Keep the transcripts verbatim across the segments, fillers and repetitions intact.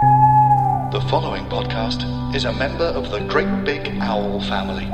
The following podcast is a member of the Great Big Owl family.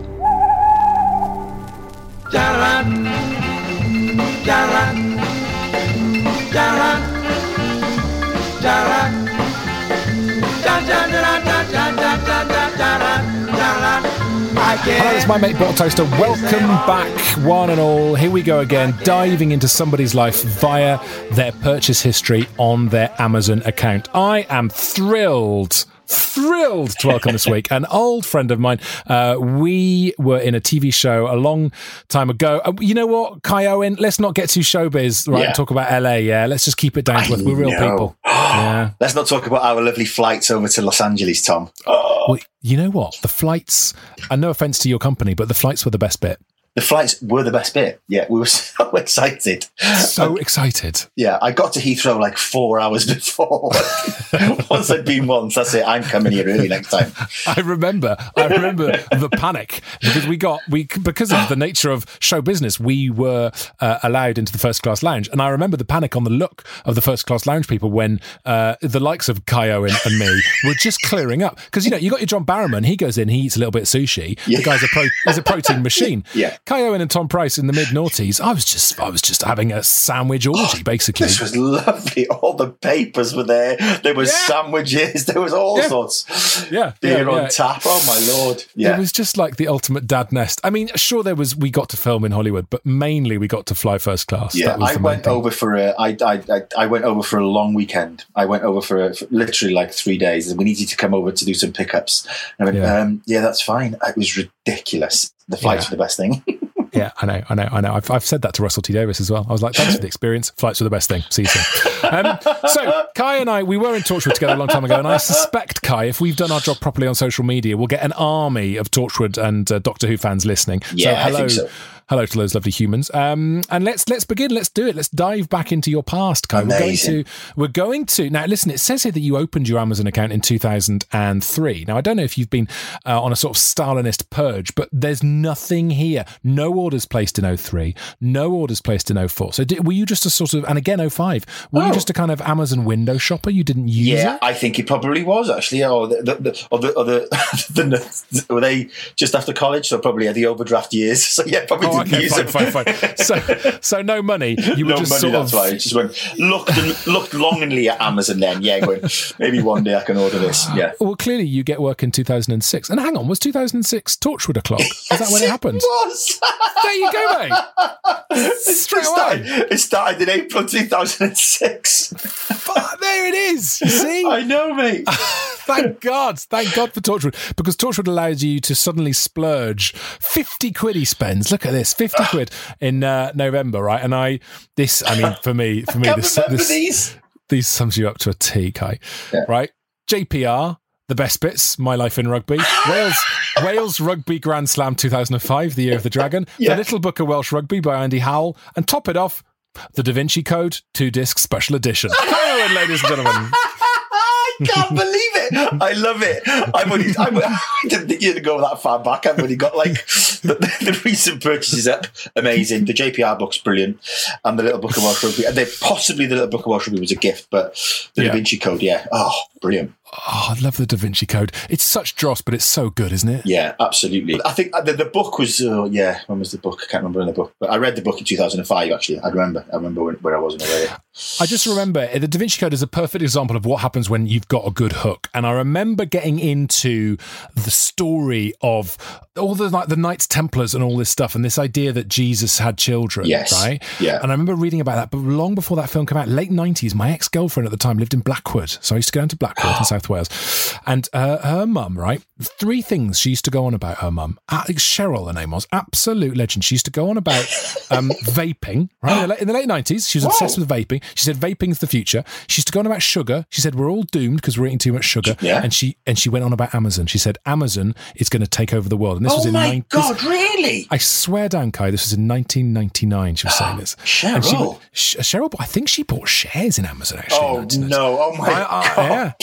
Hello, it's my mate Bottle Toaster. Welcome back, one and all. Here we go again, diving into somebody's life via their purchase history on their Amazon account. I am thrilled. Thrilled to welcome this week an old friend of mine. Uh, we were in a T V show a long time ago. Uh, you know what, Kai Owen? Let's not get too showbiz, right? Yeah. And talk about L A. Yeah, let's just keep it down to earth. We're real know. people. Yeah. Let's not talk about our lovely flights over to Los Angeles, Tom. Oh. Well, you know what? The flights. And no offense to your company, but the flights were the best bit. The flights were the best bit. Yeah, we were so excited. So um, excited. Yeah, I got to Heathrow like four hours before. Once I'd been once, that's it. I'm coming here early next time. I remember. I remember the panic because we got we because of the nature of show business, we were uh, allowed into the first class lounge, and I remember the panic on the look of the first class lounge people when uh, the likes of Kai Owen and me were just clearing up because you know you got your John Barrowman. He goes in, he eats a little bit of sushi. Yeah. The guy's a pro, he's a protein machine. Yeah. Kai Owen and Tom Price in the mid noughties. I was just, I was just having a sandwich orgy, basically. This was lovely. All the papers were there. There was yeah. sandwiches. There was all yeah. sorts. Yeah, beer yeah, on yeah. tap. Oh my lord! Yeah, it was just like the ultimate dad nest. I mean, sure, there was. We got to film in Hollywood, but mainly we got to fly first class. Yeah, that was I the went thing. over for a. I, I, I, I went over for a long weekend. I went over for, a, for literally like three days, and we needed to come over to do some pickups. And I went, yeah. Um, yeah, that's fine. It was ridiculous. The flights yeah. were the best thing. Yeah, I know, I know, I know. I've, I've said that to Russell T Davies as well. I was like, thanks for the experience. Flights were the best thing. See you soon. Um, so, Kai and I, we were in Torchwood together a long time ago, and I suspect, Kai, if we've done our job properly on social media, we'll get an army of Torchwood and uh, Doctor Who fans listening. Yeah, so, hello, I think so. Hello to those lovely humans. Um, and let's let's begin. Let's do it. Let's dive back into your past, Kai. We're going to we're going to now. Listen, it says here that you opened your Amazon account in two thousand three. Now, I don't know if you've been uh, on a sort of Stalinist purge, but there's nothing here. No orders placed in oh three. No orders placed in oh four. So, did, were you just a sort of, and again oh five? Were oh. you just a kind of Amazon window shopper? You didn't use yeah, it? I think it probably was actually. Or the, the, the, or the, or the, the were they just after college? So probably had the overdraft years. So yeah, probably oh, didn't okay, use fine, it. Fine, fine. So, so no money. You were no just money. sort That's of, why. I just went looked and looked longingly at Amazon. Then, yeah, going maybe one day I can order this. Yeah. Well, clearly you get work in two thousand six. And hang on, was two thousand six Torchwood o'clock? Is yes, that when it happened? It was. There you go, mate. Straight it, started, it started in April two thousand six. There it is. You see? I know, mate. Thank God. Thank God for Torchwood. Because Torchwood allows you to suddenly splurge fifty quid he spends. Look at this. fifty quid in uh, November, right? And I, this, I mean, for me, for me, I this, remember this, these. these sums you up to a T, Kai. Yeah. Right? J P R. The best bits, My Life in Rugby. Wales Wales Rugby Grand Slam two thousand five, The Year of the Dragon. Yeah. The Little Book of Welsh Rugby by Andy Howell. And top it off, The Da Vinci Code, two-disc special edition. Hello, and ladies and gentlemen. I can't believe it. I love it. I've only, I'm, I didn't think you'd go that far back. I've only got like the, the recent purchases up. Amazing. The J P R book's brilliant. And the Little Book of Welsh Rugby. And they, possibly the Little Book of Welsh Rugby was a gift, but the yeah. Da Vinci Code, yeah. Oh, brilliant. Oh, I love the Da Vinci Code. It's such dross, but it's so good, isn't it? Yeah, absolutely. I think the, the book was, uh, yeah, when was the book? I can't remember when the book. But I read the book in two thousand five, actually. I remember. I remember when, where I was in the I just remember the Da Vinci Code is a perfect example of what happens when you've got a good hook. And I remember getting into the story of all the like the Knights Templars and all this stuff, and this idea that Jesus had children, yes. right? Yeah. And I remember reading about that, but long before that film came out, late nineties, my ex-girlfriend at the time lived in Blackwood. So I used to go down to Blackwood in South Wales. And uh, her mum, right? Three things she used to go on about her mum. Uh, Cheryl, her name was. Absolute legend. She used to go on about um, vaping, right? In the, late, in the late nineties, she was Whoa. obsessed with vaping. She said vaping's the future. She used to go on about sugar. She said we're all doomed because we're eating too much sugar. Yeah. And she and she went on about Amazon. She said Amazon is going to take over the world. And this oh was in my nine- God, this, really? I swear down, Kai, this was in nineteen ninety-nine. She was saying this. Cheryl? And she, Cheryl, I think she bought shares in Amazon, actually. Oh, no. Oh, my I, I, God. Yeah. Please. So she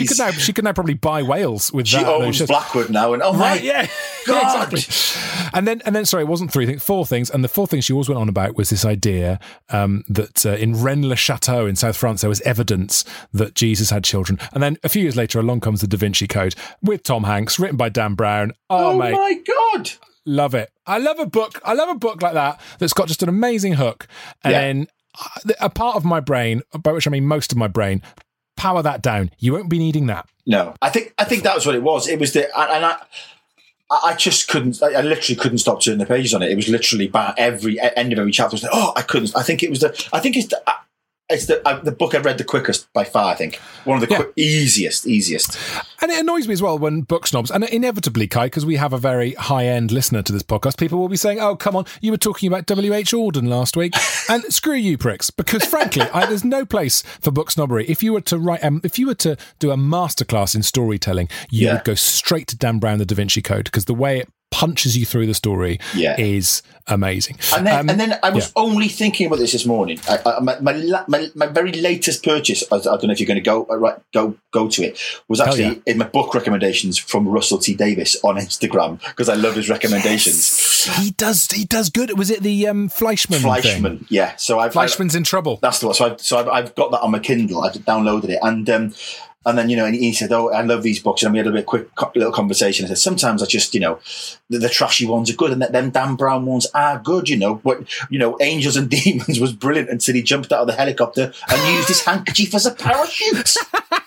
she could now she could now probably buy Wales with she that. owns Blackwood now, and oh my right, yeah, God. Yeah, exactly. And then and then sorry, it wasn't three things, four things, and the fourth thing she always went on about was this idea um, that uh, in Rennes-le-Château in South France there was evidence that Jesus had children, and then a few years later along comes the Da Vinci Code with Tom Hanks, written by Dan Brown. Oh, oh mate, my God. Love it. I love a book. I love a book like that that's got just an amazing hook. And Yeah. then a part of my brain, by which I mean most of my brain, power that down. You won't be needing that. No, I think I think that was what it was. It was the and I I just couldn't. I literally couldn't stop turning the pages on it. It was literally by every end of every chapter was like, oh, I couldn't. I think it was the. I think it's the. It's the uh, the book I've read the quickest by far, I think. One of the Yeah. quick, easiest, easiest. And it annoys me as well when book snobs, and inevitably, Kai, because we have a very high-end listener to this podcast, people will be saying, oh, come on, you were talking about W H Auden last week. And screw you, pricks, because frankly, I, there's no place for book snobbery. If you were to write, um, if you were to do a masterclass in storytelling, you Yeah. would go straight to Dan Brown, The Da Vinci Code, because the way it punches you through the story Yeah. is amazing. And then, Um, and then I was yeah. only thinking about this this morning. I, I, my, my, la- my my very latest purchase, I, I don't know if you're going to go uh, right, go go to it, was actually yeah. in my book recommendations from Russell T Davis on Instagram, because I love his recommendations. He does. He does good. Was it the um, Fleischmann? Fleischmann, thing? yeah. So I've Fleischmann's in trouble. That's the one. So I've so I've, I've got that on my Kindle. I've downloaded it, and um, and then you know, and he said, "Oh, I love these books." And we had a bit quick co- little conversation. I said, "Sometimes I just, you know, the, the trashy ones are good, and them Dan Brown ones are good." You know, what you know, Angels and Demons was brilliant until he jumped out of the helicopter and used his handkerchief as a parachute.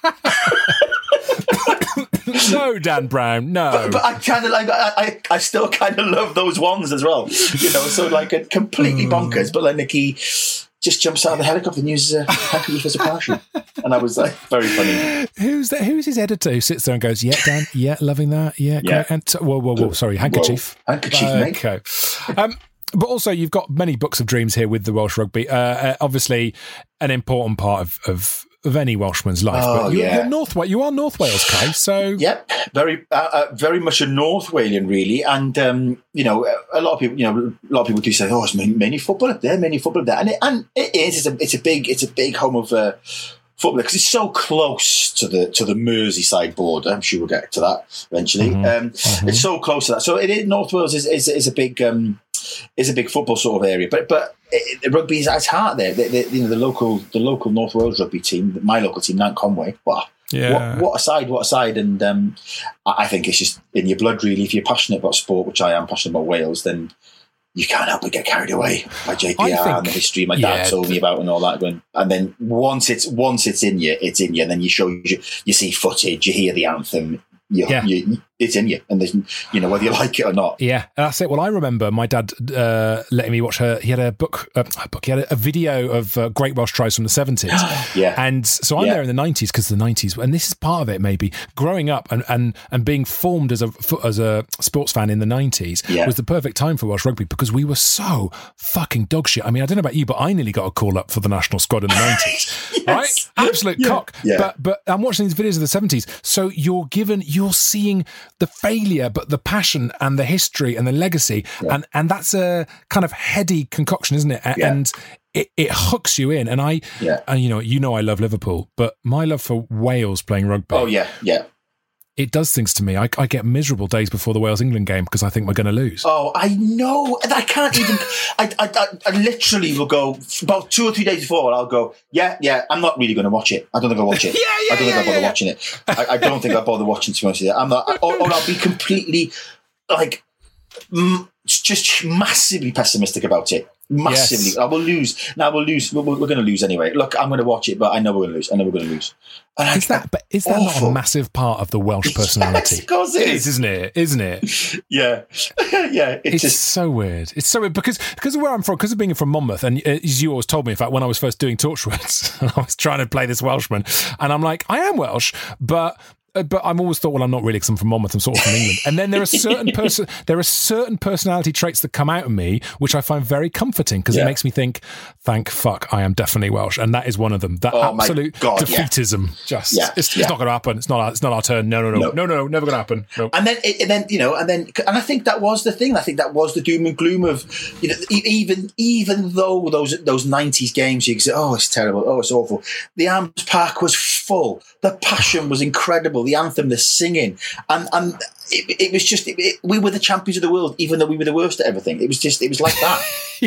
No, Dan Brown, no. But I kind of like, I, I, I still kind of love those ones as well. You know, so like a completely bonkers, but like he just jumps out of the helicopter and uses a handkerchief as a parachute. And I was like, very funny. Who's that? Who's his editor who sits there and goes, "Yeah, Dan, yeah, loving that, yeah, Yeah. great." And t- whoa, whoa, whoa, sorry, handkerchief, Whoa. Handkerchief, mate. Okay. Um, but also, you've got many books of dreams here with the Welsh Rugby. Uh, uh, obviously, an important part of, of, of any Welshman's life. Oh, but you're, yeah. you're North Wales. You are North Wales, Kai. So Yep, very, uh, uh, very much a North Walian, really. And um, you know, a lot of people, you know, a lot of people do say, "Oh, it's many football up there, many football up there," and it, and it is. It's a, it's a big, it's a big home of uh, football because it's so close to the to the Merseyside border. I'm sure we'll get to that eventually. Mm-hmm. Um, Mm-hmm. It's so close to that. So it is, North Wales is, is is a big um, is a big football sort of area, but but. It, it, rugby is at its heart there. The, the, you know, the local, the local North Wales rugby team, my local team, Nant Conway. Wow, Yeah. what, what a side, what a side! And um, I, I think it's just in your blood, really. If you're passionate about sport, which I am passionate about Wales, then you can't help but get carried away by J P R I think- and the history my dad yeah. told me about and all that. Going, and then once it's once it's in you, it's in you. And then you show you, you see footage, you hear the anthem. You, Yeah. you, it's in you, and there's, you know, whether you like it or not. Yeah, that's it. Well, I remember my dad uh, letting me watch her. He had a book, uh, a book. He had a, a video of uh, Great Welsh Tries from the seventies. Yeah. And so I'm Yeah. there in the nineties because the nineties, and this is part of it. Maybe growing up and and, and being formed as a as a sports fan in the nineties Yeah. was the perfect time for Welsh rugby because we were so fucking dog shit. I mean, I don't know about you, but I nearly got a call up for the national squad in the nineties. Yes. Right? Absolute Yeah. cock. Yeah. But but I'm watching these videos of the seventies. So you're given, you're seeing the failure, but the passion and the history and the legacy. Yeah. And and that's a kind of heady concoction, isn't it? A- Yeah. And it, it hooks you in. And I, Yeah. and you know, you know, I love Liverpool, but my love for Wales playing rugby, Oh yeah, yeah. it does things to me. I, I get miserable days before the Wales England game because I think we're going to lose. Oh, I know. I can't even. I, I, I, I literally will go about two or three days before. I'll go. Yeah, yeah. I'm not really going to watch it. I don't think I'll watch it. Yeah, yeah, I don't think yeah, I'll bother yeah, yeah. watching it. I, I don't think I'll bother watching. To be honest with you, I'm not. Or, or I'll be completely like mm, just massively pessimistic about it. Massively. Yes. I will lose. Now we'll lose. We're, we're going to lose anyway. Look, I'm going to watch it, but I know we're going to lose. I know we're going to lose. And Is that, but is that not awful. a massive part of the Welsh personality? Yes, of course it It is. is, isn't it? Isn't it? Yeah, yeah. It's, It's just so weird. It's so weird because because of where I'm from, because of being from Monmouth, and uh, as you always told me, in fact, when I was first doing Torchwoods, I was trying to play this Welshman, and I'm like, I am Welsh, but uh, but I'm always thought, well, I'm not really, because I'm from Monmouth. I'm sort of from England. And then there are certain person, there are certain personality traits that come out of me, which I find very comforting, because yeah. it makes me think, thank fuck, I am definitely Welsh, and that is one of them. That oh absolute God, defeatism. Yeah. Just, yeah. it's, it's yeah. not going to happen. It's not. Our, it's not our turn. No, no, no, no, no, no, no never going to happen. No. And then, and then, you know, and then, and I think that was the thing. I think that was the doom and gloom of, you know, even even though those those nineties games, you could say, oh, it's terrible, oh, it's awful. The Arms Park was full. The passion was incredible. The anthem, the singing, and and it, it was just it, it, we were the champions of the world, even though we were the worst at everything. It was just it was like that.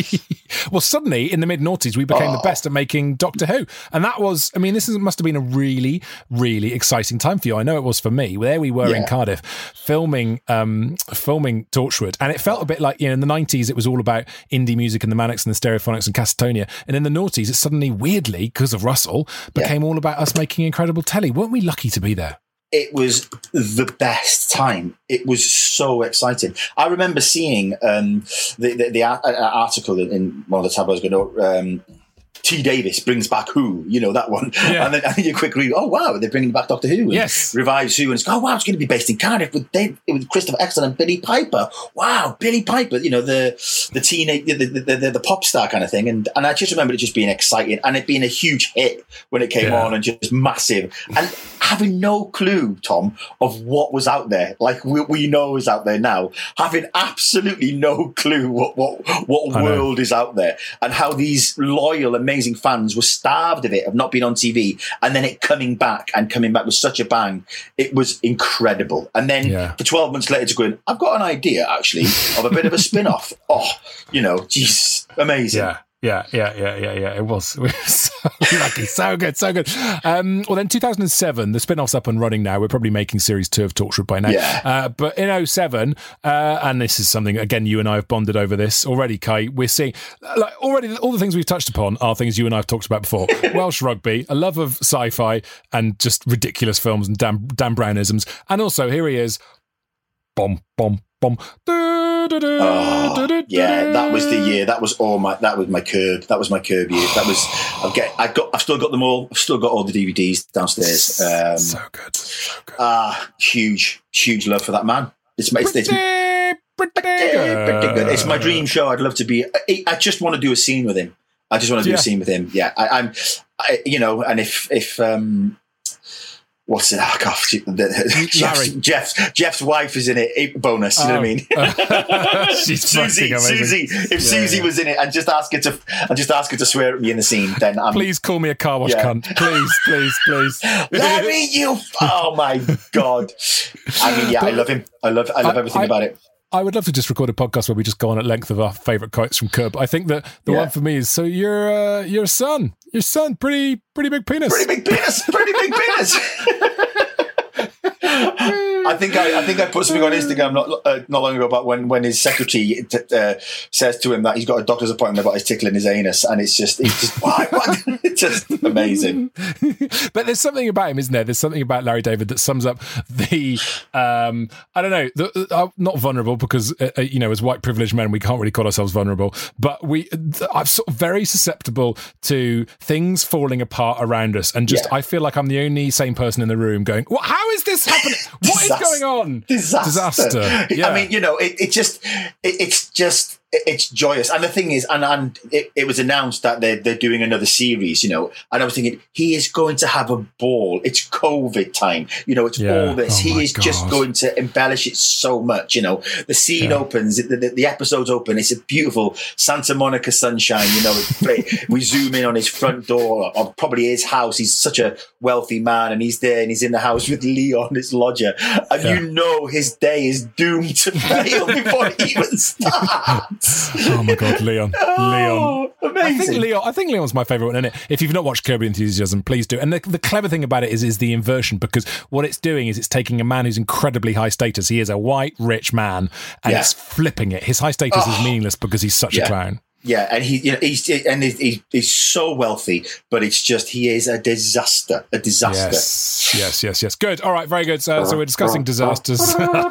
Well, suddenly in the mid noughties, we became oh. the best at making Doctor Who, and that was, I mean, this is, must have been a really, really exciting time for you. I know it was for me. There we were yeah. in Cardiff, filming, um, filming Torchwood, and it felt a bit like, you know, in the nineties, it was all about indie music and the Manics and the Stereophonics and Catatonia, and in the noughties, it suddenly, weirdly, because of Russell, became yeah. all about us making incredible telly. Weren't we lucky to be there? It was the best time. It was so exciting. I remember seeing um, the, the, the article in one of the tabloids going, um, T. Davis brings back Who, you know, that one. Yeah. And then I think you quick read, oh, wow, they're bringing back Doctor Who. And yes. Revives Who. And it's, oh, wow, it's going to be based in Cardiff with, Dave, with Christopher Eccleston and Billy Piper. Wow, Billy Piper, you know, the the teenage, the, the, the, the pop star kind of thing. And and I just remember it just being exciting and it being a huge hit when it came yeah. on and just massive. And having no clue, Tom, of what was out there, like we, we know is out there now, having absolutely no clue what, what, what world is out there and how these loyal, amazing fans were starved of it, of not being on T V, and then it coming back and coming back with such a bang. It was incredible. And then yeah. for twelve months later to go in, I've got an idea actually of a bit of a spin-off. Oh, you know, geez, amazing. Yeah. Yeah, yeah, yeah, yeah, yeah. It was, it was so lucky, so good, so good. Um, well, then two thousand seven, the spin-off's up and running now. We're probably making series two of Torchwood by now. Yeah. Uh, but in oh seven, uh, and this is something, again, you and I have bonded over this already, Kai. We're seeing, like, already all the things we've touched upon are things you and I have talked about before. Welsh rugby, a love of sci-fi, and just ridiculous films and Dan, Dan Brownisms. And also, here he is, bomb, bomb, bomb. Oh, yeah, that was the year. That was all my. That was my curb. That was my curb year. That was. I've get. I got. I've still got them all. I've still got all the D V Ds downstairs. Um, so good. So good. Ah, uh, huge, huge love for that man. It's my. It's, it's, pretty, pretty, pretty good. It's my dream show. I'd love to be. I, I just want to do a scene with him. I just want to do yeah. a scene with him. Yeah, I, I'm. I, you know, and if if. um What's it? Oh, God, Jeff's, Jeff's, Jeff's wife is in it. Bonus, you know oh. what I mean? Uh, she's Susie. Susie. If yeah, Susie yeah. was in it, and just ask her to, and just ask her to swear at me in the scene, then I'm. Please call me a car wash yeah. cunt. Please, please, please. Larry, you. Oh my God. I mean, yeah, but, I love him. I love. I love I, everything I, about it. I would love to just record a podcast where we just go on at length of our favourite quotes from Curb. I think that the yeah. one for me is, so you're uh, your son, your son, pretty pretty big penis, pretty big penis, pretty big penis. I think I, I think I put something on Instagram not uh, not long ago about when, when his secretary t- uh, says to him that he's got a doctor's appointment about his tickling his anus, and it's just it's just what, what? It's just amazing. But there's something about him, isn't there? There's something about Larry David that sums up the um, I don't know, the, uh, not vulnerable, because uh, you know, as white privileged men we can't really call ourselves vulnerable, but we I'm sort of very susceptible to things falling apart around us, and just yeah. I feel like I'm the only sane person in the room going, well, how is this happening? What is going on? Disaster. Disaster. Yeah. I mean, you know, it, it just, it, it's just, it's joyous. And the thing is, and, and it, it was announced that they're, they're doing another series, you know, and I was thinking, he is going to have a ball. It's COVID time. You know, it's yeah. all this. Oh he is God. just going to embellish it so much. You know, the scene yeah. opens, the, the, the episodes open. It's a beautiful Santa Monica sunshine. You know, we zoom in on his front door, or probably his house. He's such a wealthy man, and he's there and he's in the house with Leon, his lodger. And yeah. you know his day is doomed to fail before it even starts. Oh my God, Leon. Oh, Leon. Amazing. I think Leon I think Leon's my favourite one in it. If you've not watched Curb Your Enthusiasm, please do. And the, the clever thing about it is is the inversion, because what it's doing is it's taking a man who's incredibly high status. He is a white, rich man, and yeah. it's flipping it. His high status oh. is meaningless because he's such yeah. a clown. Yeah, and he, you know, he's and he's, he's so wealthy, but it's just he is a disaster, a disaster. Yes, yes, yes, yes. Good. All right, very good. So, so we're discussing disasters.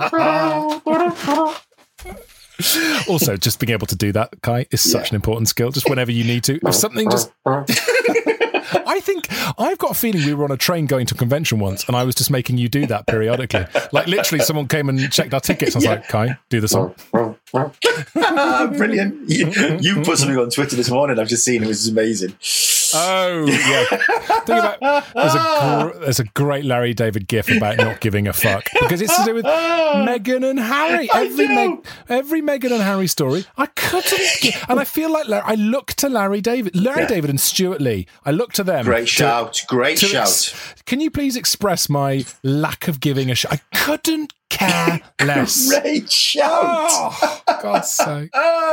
Also, just being able to do that, Kai, is such yeah. an important skill. Just whenever you need to, if something just I think I've got a feeling we were on a train going to a convention once, and I was just making you do that periodically. Like literally, someone came and checked our tickets. I was yeah. like, "Kai, do the song." Brilliant! You, you put something on Twitter this morning. I've just seen it. It was amazing. Oh yeah. Think about there's a gr- there's a great Larry David gif about not giving a fuck because it's to do with Meghan and Harry. Every Meg, every Meghan and Harry story, I couldn't. Get, and I feel like Larry, I look to Larry David, Larry yeah. David and Stuart Lee. I look to them. Great to, shout! Great to shout! Ex- can you please express my lack of giving a shit? I couldn't care less. Great shout! Oh, God's sake!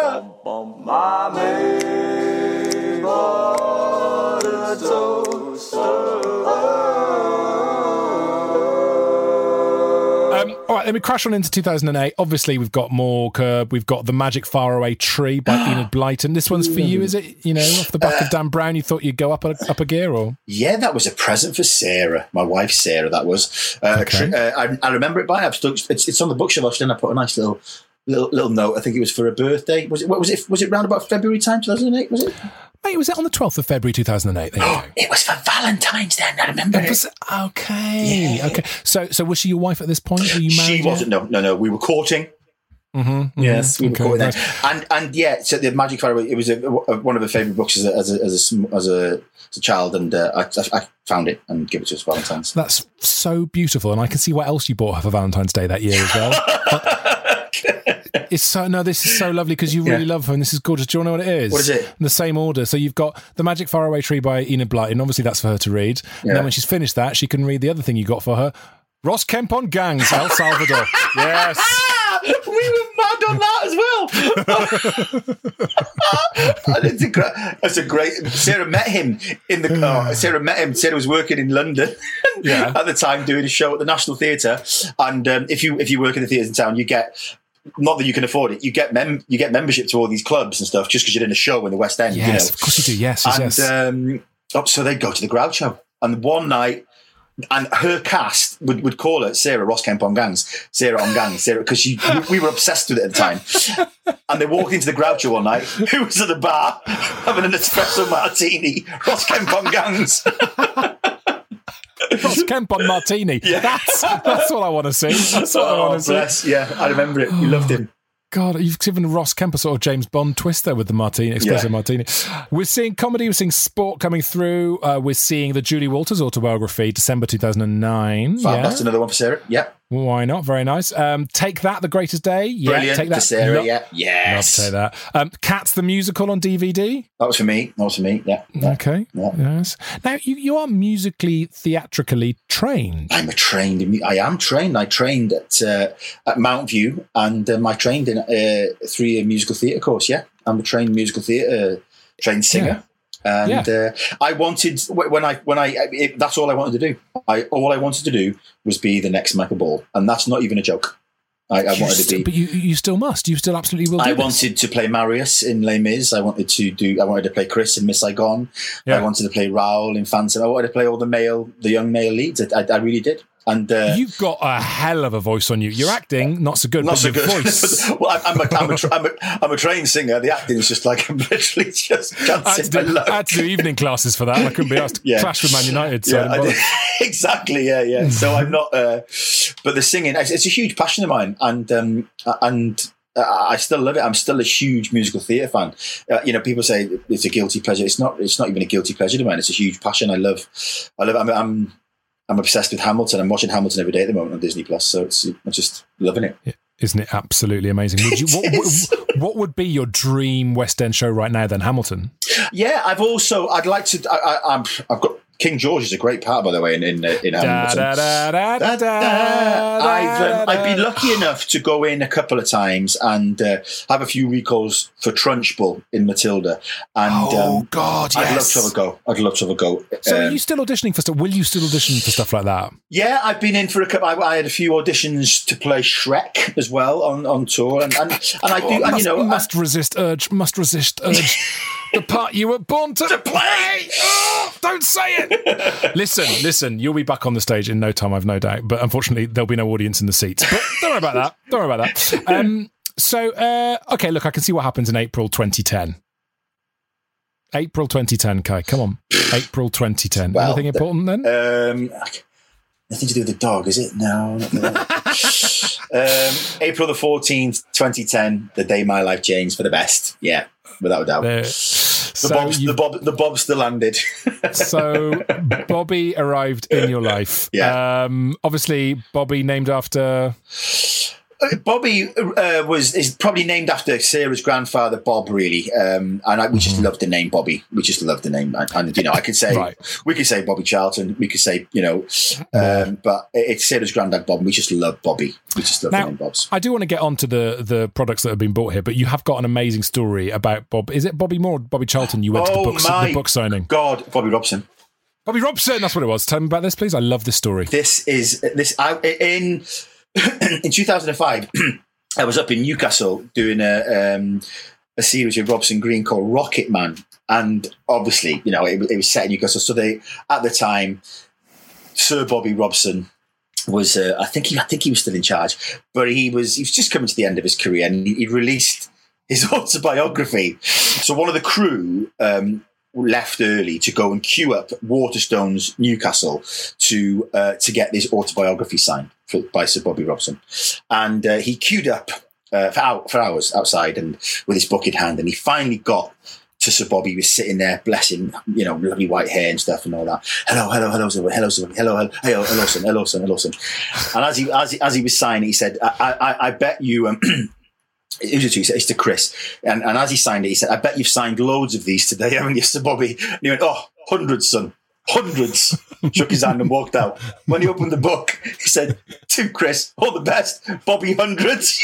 Um, all right, let me crash on into two thousand eight. Obviously, we've got more Curb. We've got The Magic Faraway Tree by Enid Blyton. This one's for you, is it? You know, off the back uh, of Dan Brown, you thought you'd go up a, up a gear, or? Yeah, that was a present for Sarah, my wife Sarah, that was. Uh, okay. uh, I, I remember it by, I've still, it's, it's on the bookshelf, and I put a nice little little little note. I think it was for her birthday. Was it? What was it? Was it round about February time, two thousand eight? Was it? Mate, was it on the twelfth of February two thousand eight? Oh, it was for Valentine's Day. I remember it. Was, okay, yeah. okay. So, so was she your wife at this point? Were you married? She wasn't. No, no, no. We were courting. Mm-hmm, mm-hmm. Yes, we were okay, courting nice. then. And and yeah, so the Magic Faraway. It was a, a, one of her favourite books as a as a as a, as a, as a child, and uh, I, I found it and gave it to us for Valentine's. That's so beautiful, and I can see what else you bought her for Valentine's Day that year as well. It's so no, this is so lovely because you really yeah. love her, and this is gorgeous. Do you want to know what it is? What is it? In the same order. So you've got The Magic Faraway Tree by Enid Blyton. Obviously, that's for her to read. Yeah. And then when she's finished that, she can read the other thing you got for her, Ross Kemp on Gangs, El Salvador. Yes. We were mad on that as well. it's, a great, it's a great. Sarah met him in the car. Sarah met him. Sarah was working in London yeah. at the time, doing a show at the National Theatre. And um, if you if you work in the theatres in town, you get. Not that you can afford it. You get mem- you get membership to all these clubs and stuff just because you're in a show in the West End. Yes, you know? Of course you do. Yes, and, yes. Um, oh, so they'd go to the Groucho, and one night, and her cast would, would call her Sarah Ross Kemp on Gangs, Sarah on Gangs, Sarah, because she we were obsessed with it at the time. And they walked into the Groucho one night. Who was at the bar having an espresso martini? Ross Kemp on Gangs. Ross Kemp on Martini. Yeah. That's that's what I want to see. That's what oh, I want to bless. see. Yeah, I remember it. You loved him. God, you've given Ross Kemp a sort of James Bond twist there with the Martini, espresso yeah. martini. We're seeing comedy, we're seeing sport coming through. Uh, we're seeing the Julie Walters autobiography, December two thousand nine. Fab, yeah. That's another one for Sarah. Yeah. Why not? Very nice. Um, Take That, The Greatest Day. Yeah, Brilliant. Take That. For Sarah, Lo- yeah. Yes. Love to take that. Um, Cats, the musical on D V D. That was for me. That was for me, yeah. yeah. Okay. Yeah. Yes. Now, you, you are musically, theatrically trained. I'm a trained, I am trained. I trained at uh, at Mount View, and um, I trained in a three-year musical theatre course, yeah. I'm a trained musical theatre, trained singer. Yeah. And yeah. uh, I wanted when I when I it, that's all I wanted to do. I all I wanted to do was be the next Michael Ball, and that's not even a joke. I, I wanted still, to be, but you you still must. You still absolutely will. Do I this. wanted to play Marius in Les Mis. I wanted to do. I wanted to play Chris in Miss Saigon. Yeah. I wanted to play Raoul in Phantom. I wanted to play all the male, the young male leads. I, I, I really did. And uh, you've got a hell of a voice on you. Your acting, not so good, not but so your good. voice. Well, I'm a, I'm, a, I'm, a, I'm a trained singer. The acting is just like I'm literally just I had, to do, I had to do evening classes for that. I couldn't be asked to yeah. clash with Man United. So yeah, I did. Exactly. Yeah, yeah. So I'm not. Uh, but the singing, it's, it's a huge passion of mine, and um, and. I still love it. I'm still a huge musical theatre fan. Uh, you know, people say it's a guilty pleasure. It's not. It's not even a guilty pleasure to mine. It's a huge passion. I love. I love. I'm. I'm, I'm obsessed with Hamilton. I'm watching Hamilton every day at the moment on Disney Plus. So it's. I'm just loving it. Yeah. Isn't it absolutely amazing? Would you, what, what, what would be your dream West End show right now? Then Hamilton. Yeah, I've also. I'd like to. I, I, I'm. I've got. King George is a great part, by the way, in in, in Hamilton. Da, da, da, da, da, I've um, I've been lucky enough to go in a couple of times and uh, have a few recalls for Trunchbull in Matilda. And oh um, God, yes. I'd love to have a go. I'd love to have a go. So, um, are you still auditioning for stuff? Will you still audition for stuff like that? Yeah, I've been in for a couple. I, I had a few auditions to play Shrek as well on, on tour, and and, and I do. Oh, and, must, you know, must I, resist urge. Must resist urge. The part you were born to, to play. Oh, don't say it. Listen, listen. You'll be back on the stage in no time, I've no doubt. But unfortunately, there'll be no audience in the seats. But don't worry about that. Don't worry about that. Um, so, uh, okay, look, I can see what happens in April twenty ten. April twenty ten, Kai. Come on. April twenty ten. Well, anything important then? Um, nothing to do with the dog, is it? No. Not um, April the fourteenth, twenty ten, the day my life changed for the best. Yeah, without a doubt. There. The, so Bob's, the, Bob, the Bobster landed. So Bobby arrived in your life. Yeah. Um, obviously, Bobby named after... Bobby uh, was is probably named after Sarah's grandfather, Bob. Really, um, and I, we just love the name Bobby. We just love the name, and, and you know, I could say right. we could say Bobby Charlton. We could say you know, um, but it's Sarah's granddad, Bob. And we just love Bobby. We just love now, the name Bob's. I do want to get on to the the products that have been bought here, but you have got an amazing story about Bob. Is it Bobby Moore, or Bobby Charlton? You went oh to the book, my the book signing. God, Bobby Robson. Bobby Robson. That's what it was. Tell me about this, please. I love this story. This is this I, in in two thousand five. I was up in Newcastle doing a um, a series with Robson Green called Rocket Man, and obviously, you know, it, it was set in Newcastle. So they, at the time, Sir Bobby Robson was, uh, I think he, I think he was still in charge, but he was, he was just coming to the end of his career, and he, he released his autobiography. So one of the crew um, left early to go and queue up Waterstones Newcastle to uh, to get this autobiography signed for, by Sir Bobby Robson, and uh, he queued up uh, for, hour, for hours outside and with his book in hand, and he finally got to Sir Bobby. He was sitting there, bless him, you know, lovely white hair and stuff and all that. Hello, hello, hello, sir, hello, sir, hello, hello, hello, hello, son, hello, son, hello, son. And as he as he, as he was signing, he said, "I, I, I bet you." Um, It was to, it's to Chris. And, and as he signed it, he said, I bet you've signed loads of these today, haven't you, Sir Bobby? And he went, oh, hundreds, son. Hundreds. Shook his hand and walked out. When he opened the book, he said, to Chris, all the best, Bobby hundreds.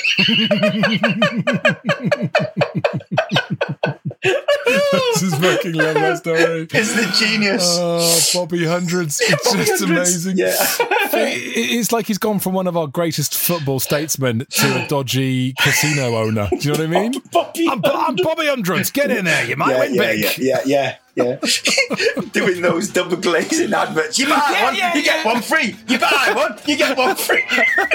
This is fucking love that story. It's the genius. Oh, Bobby hundreds. It's Bobby just hundreds. amazing. Yeah. It's like he's gone from one of our greatest football statesmen to a dodgy casino owner. Do you know what I mean? Bobby I'm, I'm Bobby Hundreds. Get in there. You might yeah, win yeah, big. Yeah, yeah, yeah. yeah. Doing those double glazing adverts. You buy Yeah, one, yeah, you yeah. get one free. You buy one, you get one free.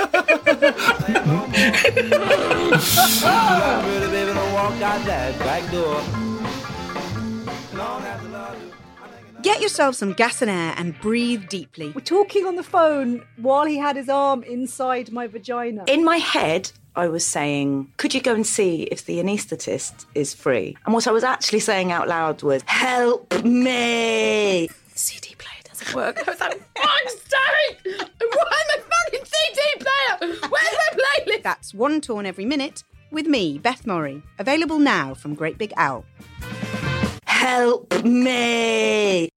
Get yourself some gas and air and breathe deeply. We're talking on the phone while he had his arm inside my vagina. In my head, I was saying, could you go and see if the anaesthetist is free? And what I was actually saying out loud was, help me! The C D player doesn't work. I was like, fuck's sake! Where's my fucking C D player? Where's my playlist? That's One Torn Every Minute with me, Beth Murray. Available now from Great Big Owl. Help me!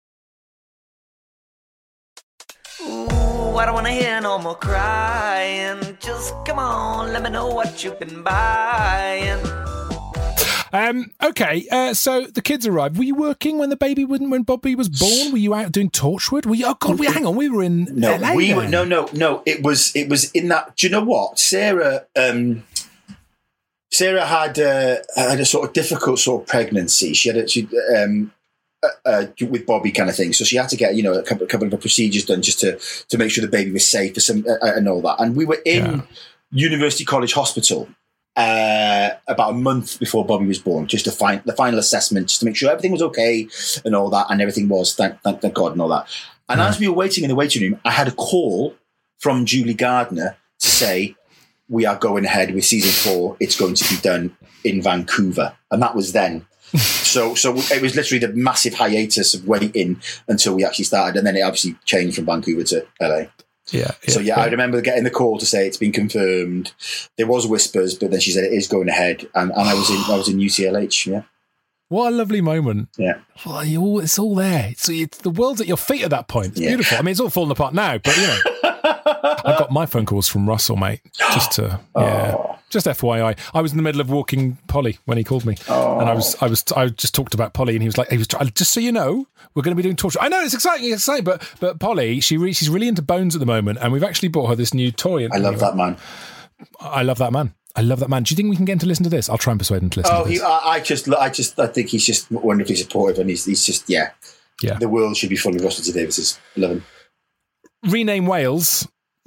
Ooh, I don't wanna hear no more crying. Just come on, let me know what you've been buying. Um, okay, uh, so the kids arrived. Were you working when the baby when, when Bobby was born? Were you out doing Torchwood? Were you? Oh God, we, hang on, we were in No, L A we then. were, no, no, no. It was it was in that. Do you know what, Sarah? Um, Sarah had uh, had a sort of difficult sort of pregnancy. She had a, she, um, uh, uh, with Bobby kind of thing. So she had to get you know a couple, a couple of procedures done just to to make sure the baby was safe for some uh, and all that. And we were in Yeah. University College Hospital uh, about a month before Bobby was born, just to find the final assessment, just to make sure everything was okay and all that, and everything was thank thank, thank God and all that. And as we were waiting in the waiting room, I had a call from Julie Gardner to say, we are going ahead with season four. It's going to be done in Vancouver. And that was then. so so it was literally the massive hiatus of waiting until we actually started. And then it obviously changed from Vancouver to L A. Yeah, yeah. So, yeah, I remember getting the call to say it's been confirmed. There was whispers, but then she said it is going ahead. And, and I was in I was in U C L H, yeah. What a lovely moment. Yeah. Well, you all, it's all there. It's, it's the world's at your feet at that point. It's Yeah. beautiful. I mean, it's all falling apart now, but you know. I got my phone calls from Russell, mate. Just to, yeah. Oh. Just F Y I. I was in the middle of walking Polly when he called me. Oh. And I was, I was, I just talked about Polly and he was like, he was just so you know, we're going to be doing torture. I know it's exciting, it's exciting, but, but Polly, she re, she's really into bones at the moment. And we've actually bought her this new toy. I love that man. I love that man. I love that man. Do you think we can get him to listen to this? I'll try and persuade him to listen Oh, to he, this. I, I just, I just, I think he's just wonderfully supportive, and he's, he's just, yeah. Yeah. The world should be full of Russell T Davises. Love him. Rename Wales.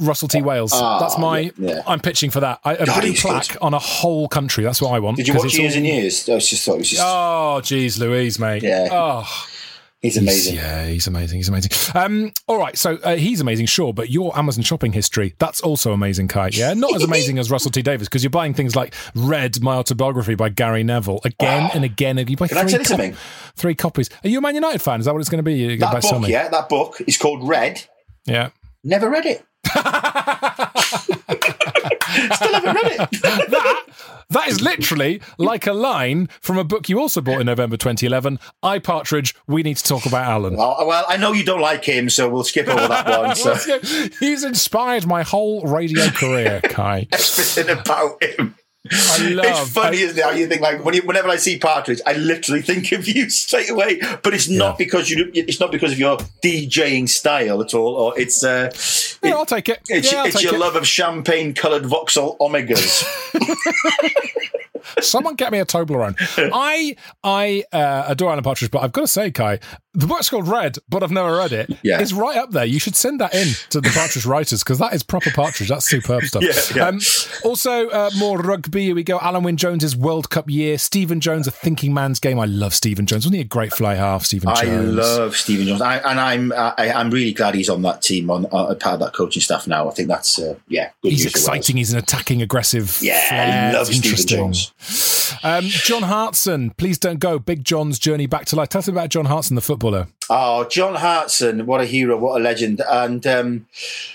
Russell T. Wales. Ah, That's my. yeah, yeah. I'm pitching for that. I, a God, blue he's plaque good. on a whole country. That's what I want. Did you 'cause watch it's Years all- and Years? I was just thought it was just. Oh, geez, Louise, mate. Yeah. Oh. He's amazing. He's, yeah, he's amazing. He's amazing. Um, all right, so uh, he's amazing, sure, but your Amazon shopping history, that's also amazing, Kai. Yeah, not as amazing as Russell T. Davies, because you're buying things like Red, My Autobiography by Gary Neville, again and again. You buy Can I three, tell you something? three copies. Are you a Man United fan? Is that what it's going to be? You're gonna That buy book, Sony? yeah, that book is called Red. Yeah. Never read it. Still haven't read it. that, that is literally like a line from a book you also bought in November twenty eleven, I, Partridge, We Need to Talk About Alan. Well, well, I know you don't like him, so we'll skip over that one. So. He's inspired my whole radio career, Kai. Everything about him. I love. It's funny, I, isn't it? How you think like when you, whenever I see Partridge, I literally think of you straight away. But it's not Yeah. because you. It's not because of your DJing style at all, or it's. Uh, yeah, it- I'll take it. It's, yeah, I'll it's take your it. love of champagne-coloured Vauxhall Omegas. Someone get me a Toblerone. I I uh, adore Alan Partridge, but I've got to say, Kai, the book's called Red, but I've never read it. Yeah. It's right up there. You should send that in to the Partridge writers, because that is proper Partridge. That's superb stuff. Yeah, yeah. Um, also, uh, more rugby. Here we go. Alan Wynne-Jones's World Cup year. Stephen Jones, A Thinking Man's Game. I love Stephen Jones. Wasn't he a great fly half, Stephen I Jones? love Stephen Jones, I, and I'm I, I'm really glad he's on that team, on uh, part of that coaching staff now. I think that's uh, yeah, good He's news for Wales. exciting. He's an attacking, aggressive. Yeah, flair. I love It's Stephen interesting. Jones. Um, John Hartson, Please Don't Go. Big John's journey back to life. Tell us about John Hartson, the footballer. Oh, John Hartson, what a hero, what a legend, and um,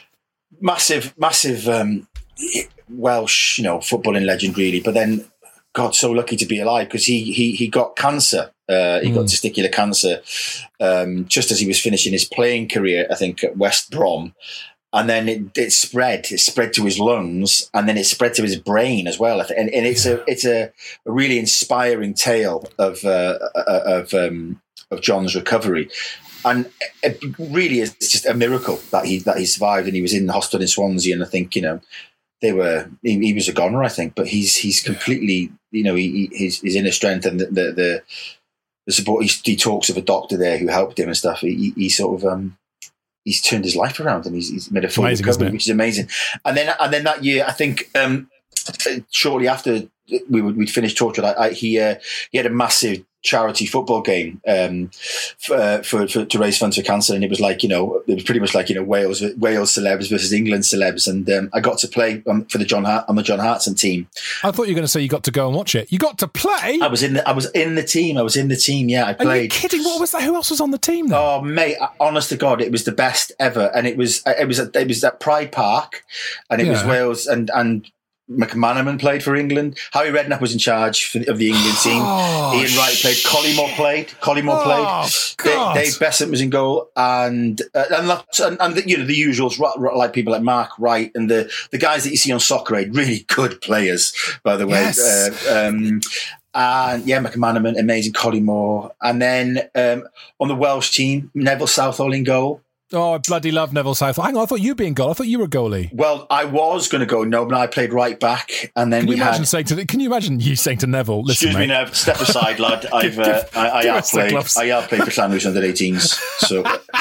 massive, massive um, Welsh, you know, footballing legend, really. But then, God, so lucky to be alive, because he he he got cancer. Uh, he mm. got testicular cancer um, just as he was finishing his playing career, I think, at West Brom. And then it, it spread. It spread to his lungs, and then it spread to his brain as well. And, and it's a it's a, a really inspiring tale of uh, of um, of John's recovery. And it really is just a miracle that he that he survived, and he was in the hospital in Swansea. And I think, you know, they were he, he was a goner, I think, but he's he's completely, you know, he, his his inner strength and the the the, the support. He, he talks of a doctor there who helped him and stuff. He, he sort of um. He's turned his life around, and he's, he's made a full amazing, recovery, which is amazing. And then, and then that year, I think um, shortly after we would, we'd finished Torchwood, I, I, he uh, he had a massive charity football game um, for, for, for to raise funds for cancer, and it was like, you know, it was pretty much like, you know, Wales Wales celebs versus England celebs, and um, I got to play um, for the John Hart on the John Hartson team. I thought you were going to say you got to go and watch it. You got to play. I was in the I was in the team. I was in the team. Yeah, I played. Are you kidding? What was that? Who else was on the team then? Oh, mate! Honest to God, it was the best ever, and it was it was at, it was at Pride Park, and it Yeah. was Wales, and and McManaman played for England. Harry Redknapp was in charge for, of the England team. Oh, Ian Wright played. Collymore played. Collymore Oh, played. God. Dave, Dave Bessant was in goal, and uh, and, lots, and and the, you know, the usuals, ri- ri- like people like Mark Wright and the the guys that you see on Soccer Aid, really good players, by the way. Yes. Uh, um, And yeah, McManaman, amazing. Collymore, and then um, on the Welsh team, Neville Southall in goal. Oh, I bloody love Neville Southall. Hang on, I thought you'd be in goal. I thought you were a goalie. Well, I was going to go no, but I played right back, and then Can we you imagine had. saying to Can you imagine you saying to Neville, "Listen, Excuse mate, me, Nev. Step aside, lad. I've Give- uh, give- I, I give have us the played. gloves. I have played for Llanrwst under eighteens. So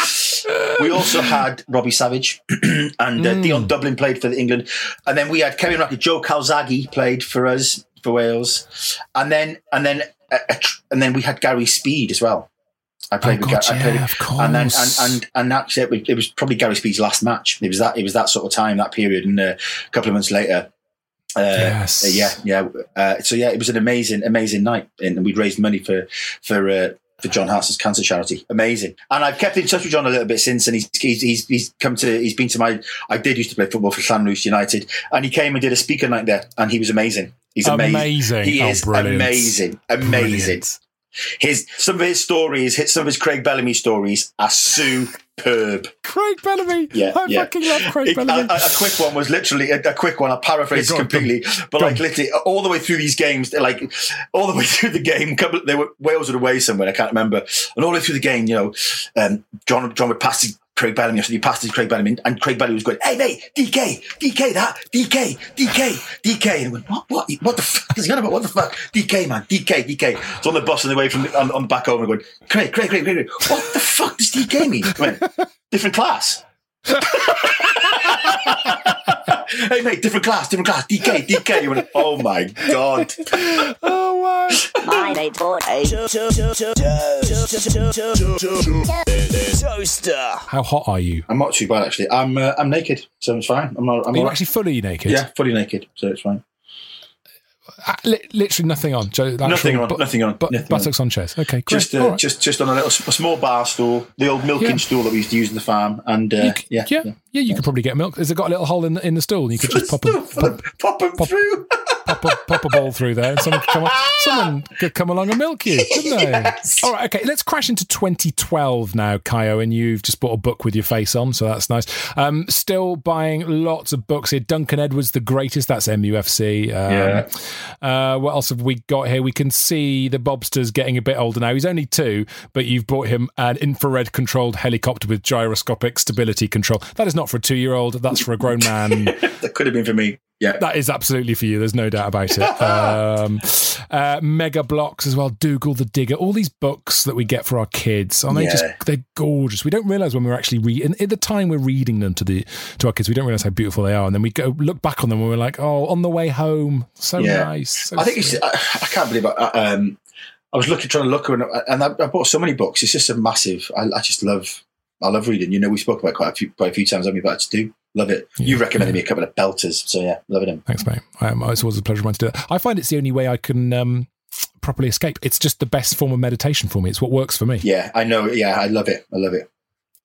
we also had Robbie Savage and uh, Mm. Dion Dublin played for the England, and then we had Kevin Rackett, Joe Calzaghe played for us for Wales, and then and then uh, and then we had Gary Speed as well. I played Oh, with God, Gary, I played yeah, with, of course. and then and and and actually it was probably Gary Speed's last match. It was that it was that sort of time, that period, and uh, a couple of months later. Uh, Yes. uh, yeah, yeah. Uh, so yeah, it was an amazing, amazing night, and we'd raised money for for uh, for John Hartson's cancer charity. Amazing, and I've kept in touch with John a little bit since, and he's he's he's, he's come to he's been to my. I did used to play football for Llanrwst United, and he came and did a speaker night there, and he was amazing. He's amazing. Amazing. He Oh, is brilliant. amazing, amazing. Brilliant. His some of his stories, some of his Craig Bellamy stories are superb. Craig Bellamy. Yeah, I yeah. fucking love Craig It- Bellamy. A, a quick one was literally a, a quick one. I'll paraphrase Yeah, go on, completely, but Go like on. literally all the way through these games, they're like all the way through the game. Couple, they were Wales were away somewhere, I can't remember, and all the way through the game, you know, um, John John would pass to Craig Bellamy, or something, he passed to Craig Bellamy, and Craig Bellamy was going, "Hey mate, D K, D K, that D K, D K, D K," and I went, "What? What? What the fuck is he on about? What the fuck? D K, man, D K, D K." So on the bus on the way from the, on, on the back home, and going, "Craig, Craig, Craig, Craig, Craig, what the fuck does D K mean?" I went, "Different class." hey mate, different class, different class, D K, D K. You went, oh my God. Oh, wow. My mate bought a toaster. How hot are you? I'm not too bad, actually. I'm uh, I'm naked, so it's fine. I'm not, I'm Are you all right. actually fully naked? Yeah, fully naked, so it's fine. Uh, li- literally nothing on. Joe, actual Nothing on, bu- nothing on. bu- nothing buttocks on chairs. Okay, great. Just, uh, All right. just, just on a little, a small bar stool, the old milking Yeah. stool that we used to use in the farm, and uh, You c- yeah, yeah, yeah, You could probably get milk. Has it got a little hole in the, in the stool? And you could just pop a, pop, pop them pop- through. pop, a, pop a ball through there, and someone could come, on, someone could come along and milk you, couldn't they? Yes. All right, okay. Let's crash into twenty twelve now, Kaio, and you've just bought a book with your face on, so that's nice. Um, still buying lots of books here. Duncan Edwards, The Greatest. That's M U F C. Um, Yeah. Uh, what else have we got here? We can see the Bobster's getting a bit older now. He's only two, but you've bought him an infrared-controlled helicopter with gyroscopic stability control. That is not for a two-year-old. That's for a grown man. That could have been for me. Yeah. That is absolutely for you. There's no doubt about it. Um, uh, Mega Blocks as well. Dougal the Digger. All these books that we get for our kids. Aren't they Yeah. just, they're gorgeous. We don't realise when we're actually reading, at the time we're reading them to the to our kids, we don't realise how beautiful they are. And then we go look back on them and we're like, oh, on the way home. So Yeah. nice. So I think it's, sweet. I, I can't believe it. I, um, I was looking, trying to look, and, and I, I bought so many books. It's just a massive, I, I just love, I love reading. You know, we spoke about it quite a few, quite a few times, haven't we, but I just do love it. Yeah, you recommended yeah. me a couple of belters, so yeah, loving them. Thanks, mate. Um, it's always a pleasure of mine to do that. I find it's the only way I can um, properly escape. It's just the best form of meditation for me. It's what works for me. Yeah, I know. Yeah, I love it. I love it.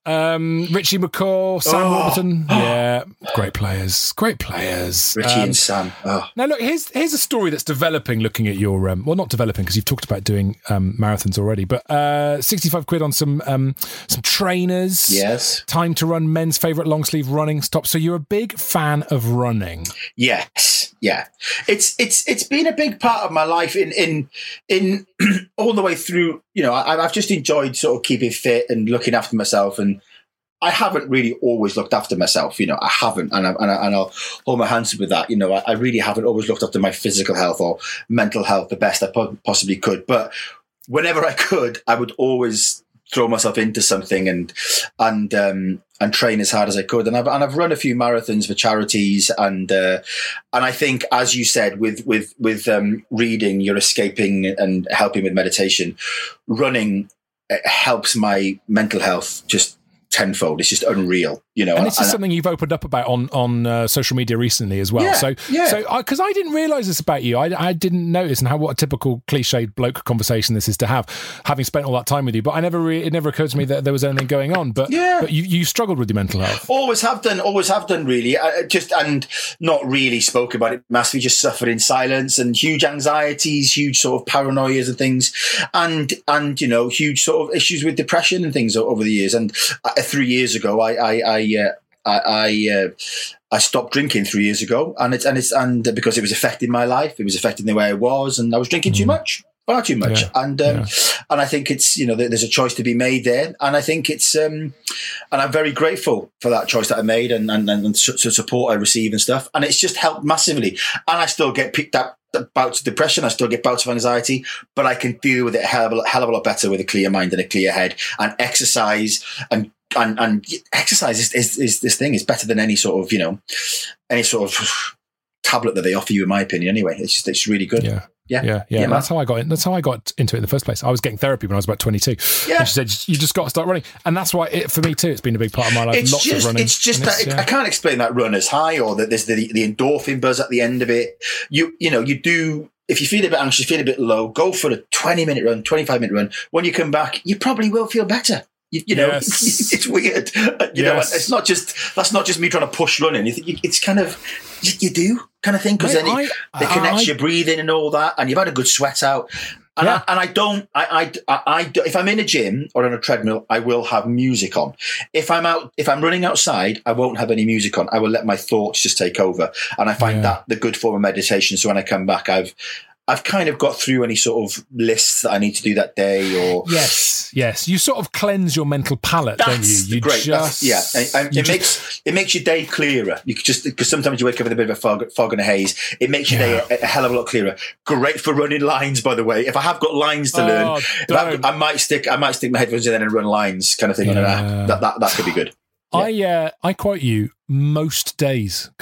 Um, Richie McCaw, Sam Oh. Warburton. Yeah, great players. Great players. Richie Um, and Sam. Oh. Now, look, here's here's a story that's developing looking at your, um, well, not developing because you've talked about doing um, marathons already, but uh, sixty-five quid on some um, some trainers. Yes. Time to Run, men's favourite long sleeve running stop. So you're a big fan of running. Yes, yeah. It's it's it's been a big part of my life in in in all the way through. You know, I, I've just enjoyed sort of keeping fit and looking after myself, and I haven't really always looked after myself. You know, I haven't, and I, and, I, and I'll hold my hands up with that. You know, I, I really haven't always looked after my physical health or mental health the best I po- possibly could. But whenever I could, I would always throw myself into something and and um, and train as hard as I could. And I've and I've run a few marathons for charities, and uh, and I think, as you said, with with with um, reading, you're escaping and helping with meditation. Running uh, helps my mental health just tenfold. It's just unreal, you know. And this is and, something you've opened up about on on uh, social media recently as well. Yeah, so, yeah. so because I, I didn't realise this about you, I, I didn't notice, and how what a typical cliched bloke conversation this is to have, having spent all that time with you. But I never, re- it never occurred to me that there was anything going on. But Yeah. but you, you struggled with your mental health. Always have done, always have done, really. I, just and not really spoke about it massively, just suffered in silence, and huge anxieties, huge sort of paranoias and things, and and you know, huge sort of issues with depression and things over the years. And uh, three years ago, I I I uh, I I, uh, I stopped drinking three years ago, and it's and it's and because it was affecting my life, it was affecting the way I was, and I was drinking too much. Far too much, Yeah, and um, yeah. and I think it's, you know, there's a choice to be made there, and I think it's um, and I'm very grateful for that choice that I made, and and, and the support I receive and stuff, and it's just helped massively. And I still get picked up bouts of depression, I still get bouts of anxiety, but I can deal with it a hell of a, hell of a lot better with a clear mind and a clear head, and exercise and and and exercise is, is, is this thing is better than any sort of, you know, any sort of tablet that they offer you, in my opinion. Anyway, it's just, it's really good. Yeah. Yeah, yeah, yeah. Yeah, that's how I got in. That's how I got into it in the first place. I was getting therapy when I was about twenty-two. Yeah. And she said, "You just got to start running," and that's why it, for me too. It's been a big part of my life. It's Lots just, of running. it's just And that it's, I can't explain that runner's high, or that there's the, the endorphin buzz at the end of it. You, you know, you do. If you feel a bit anxious, feel a bit low, go for a twenty minute run, twenty-five minute run. When you come back, you probably will feel better. You, you know, Yes. it's weird. You know, Yes. it's not just, that's not just me trying to push running. You think it's kind of, you, you do kind of thing, because Mate, then it, I- it connects I- your breathing and all that, and you've had a good sweat out. And, Yeah. I, and I don't, I, I, I, I, if I'm in a gym or on a treadmill, I will have music on. If I'm out, if I'm running outside, I won't have any music on. I will let my thoughts just take over. And I find Yeah. that the good form of meditation. So when I come back, I've, I've kind of got through any sort of lists that I need to do that day, or Yes, yes. You sort of cleanse your mental palate, don't you? that's You great. just That's, yeah, and, and you it just- makes it makes your day clearer. You could just, because sometimes you wake up with a bit of a fog, fog and a haze. It makes your Yeah. day a, a hell of a lot clearer. Great for running lines, by the way. If I have got lines to Oh, learn, if don't. I, I might stick I might stick my headphones in and run lines, kind of thing. on an Yeah. app. That that that could be good. I uh, I quote you most days, Kai.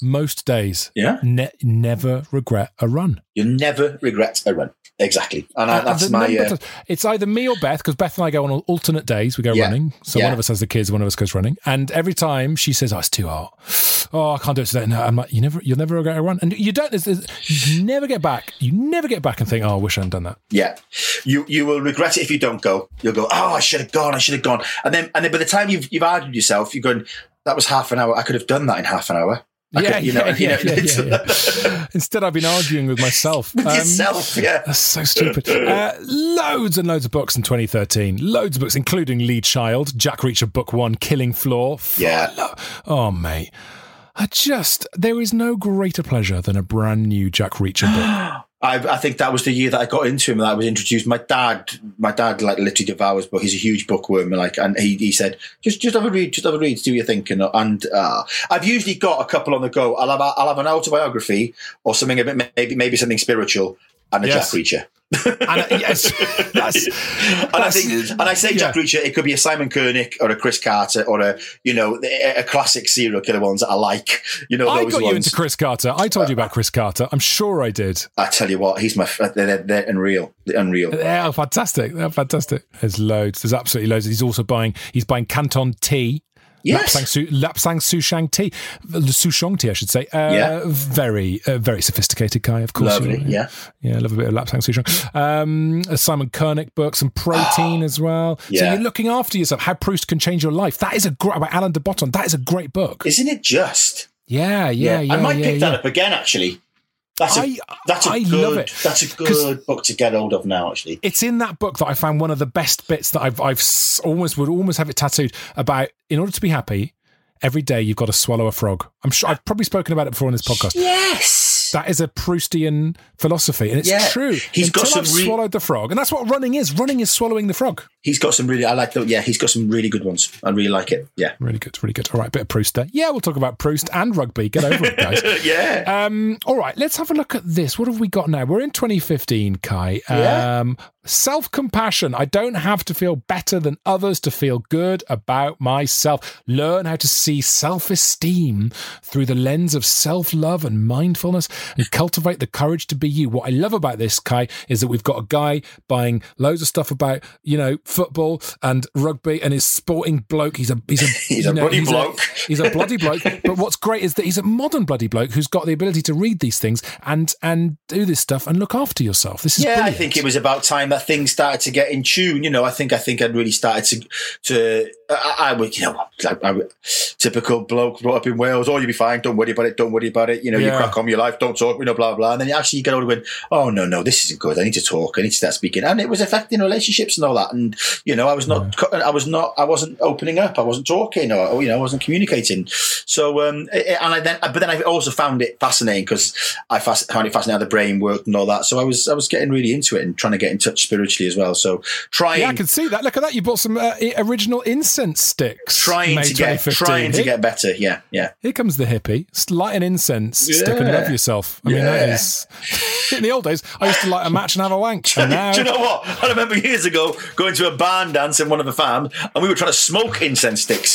most days. Yeah. Ne- never regret a run. You never regret a run. Exactly. And I, that's the my... number Uh, does- it's either me or Beth, because Beth and I go on alternate days. We go Yeah. running. So Yeah. one of us has the kids, one of us goes running. And every time she says, oh, it's too hot. Oh, I can't do it today. No, I'm like, you never, you'll never regret a run. And you don't, there's, there's, you never get back. You never get back and think, oh, I wish I hadn't done that. Yeah, you you will regret it if you don't go. You'll go, oh, I should have gone. I should have gone. And then and then by the time you've you've argued yourself, you're going, that was half an hour. I could have done that in half an hour. I Yeah, could, you know, yeah, you know, yeah, it's- yeah, yeah. Instead, I've been arguing with myself. with Um, yourself. Yeah, That's so stupid. Uh, loads and loads of books in twenty thirteen. Loads of books, including Lead Child, Jack Reacher Book One, Killing Floor. Yeah. Oh, mate. I just, there is no greater pleasure than a brand new Jack Reacher book. I, I think that was the year that I got into him. That I was introduced. My dad, my dad, like literally devours book. He's a huge bookworm, and like, and he, he said, just just have a read, just have a read, see what you think. And, and uh, I've usually got a couple on the go. I'll have a, I'll have an autobiography or something a bit, maybe maybe something spiritual, and a Yes. Jack Reacher. And, uh, yes, that's, And I think, and I say Jack yeah. Reacher, it could be a Simon Koenig or a Chris Carter or a, you know, a, a classic serial killer ones that I like. You know, I those got ones. you into Chris Carter. I told you about Chris Carter. I'm sure I did. I tell you what, he's my, they're, they're, they're unreal, they're unreal. They're fantastic. They're fantastic. There's loads. There's absolutely loads. He's also buying. He's buying Canton tea. Yes. Lapsang, Su- Lapsang Souchong tea, the Souchong tea, I should say. Uh, Yeah. Very, uh, very sophisticated guy, of course. Lovely, yeah. Yeah, I love a bit of Lapsang Souchong. Um, a Simon Koenig book, some protein as well. So Yeah. you're looking after yourself. How Proust Can Change Your Life. That is a great, by Alan de Botton. That is a great book. Isn't it just? Yeah, yeah, yeah. I might yeah, pick yeah. that up again, actually. That's a, I- that's a I good, love it. that's a 'Cause- good book to get hold of now, actually. It's in that book that I found one of the best bits that I've, I've s- almost would almost have it tattooed about. In order to be happy, every day you've got to swallow a frog. I'm sure I've probably spoken about it before on this podcast. Yes. That is a Proustian philosophy, and it's Yeah. true. He's Until got some I've re- swallowed the frog, and that's what running is. Running is swallowing the frog. He's got some really, I like that. Yeah, he's got some really good ones. I really like it. Yeah. Really good, really good. All right, bit of Proust there. Yeah, we'll talk about Proust and rugby. Get over it, guys. Yeah. Um, all right, let's have a look at this. What have we got now? We're in twenty fifteen, Kai. Yeah. Um, self-compassion. I don't have to feel better than others to feel good about myself. Learn how to see self-esteem through the lens of self-love and mindfulness, and cultivate the courage to be you. What I love about this, Kai, is that we've got a guy buying loads of stuff about, you know, football and rugby, and his sporting bloke. He's a he's a He's you a know, bloody he's bloke. A, he's a bloody bloke. But what's great is that he's a modern bloody bloke who's got the ability to read these things and and do this stuff and look after yourself. This is Yeah, brilliant. I think it was about time that things started to get in tune. You know, I think I think I'd really started to to I, I would you know like, I would, typical bloke brought up in Wales. Oh, you'll be fine. Don't worry about it. Don't worry about it. You know, Yeah. you crack on with your life. Don't talk. You know, blah blah. blah. And then actually you get older and oh no no this isn't good. I need to talk. I need to start speaking. And it was affecting relationships and all that. And you know, I was not I was not I wasn't opening up. I wasn't talking or, or you know I wasn't communicating. So um and I then but then I also found it fascinating because I fas- found it fascinating how the brain worked and all that. So I was I was getting really into it and trying to get in touch spiritually as well. So trying Yeah, I can see that. Look at that. You bought some uh, i- original incense sticks. trying May to get twenty fifteen. trying to Here- get better. Yeah, yeah. Here comes the hippie. S- Light an incense, stick and Yeah. love yourself. I mean, that Yeah. is. In the old days, I used to light a match and have a wank. And now, Do you know what? I remember years ago going to a barn dance in one of the farms and we were trying to smoke incense sticks.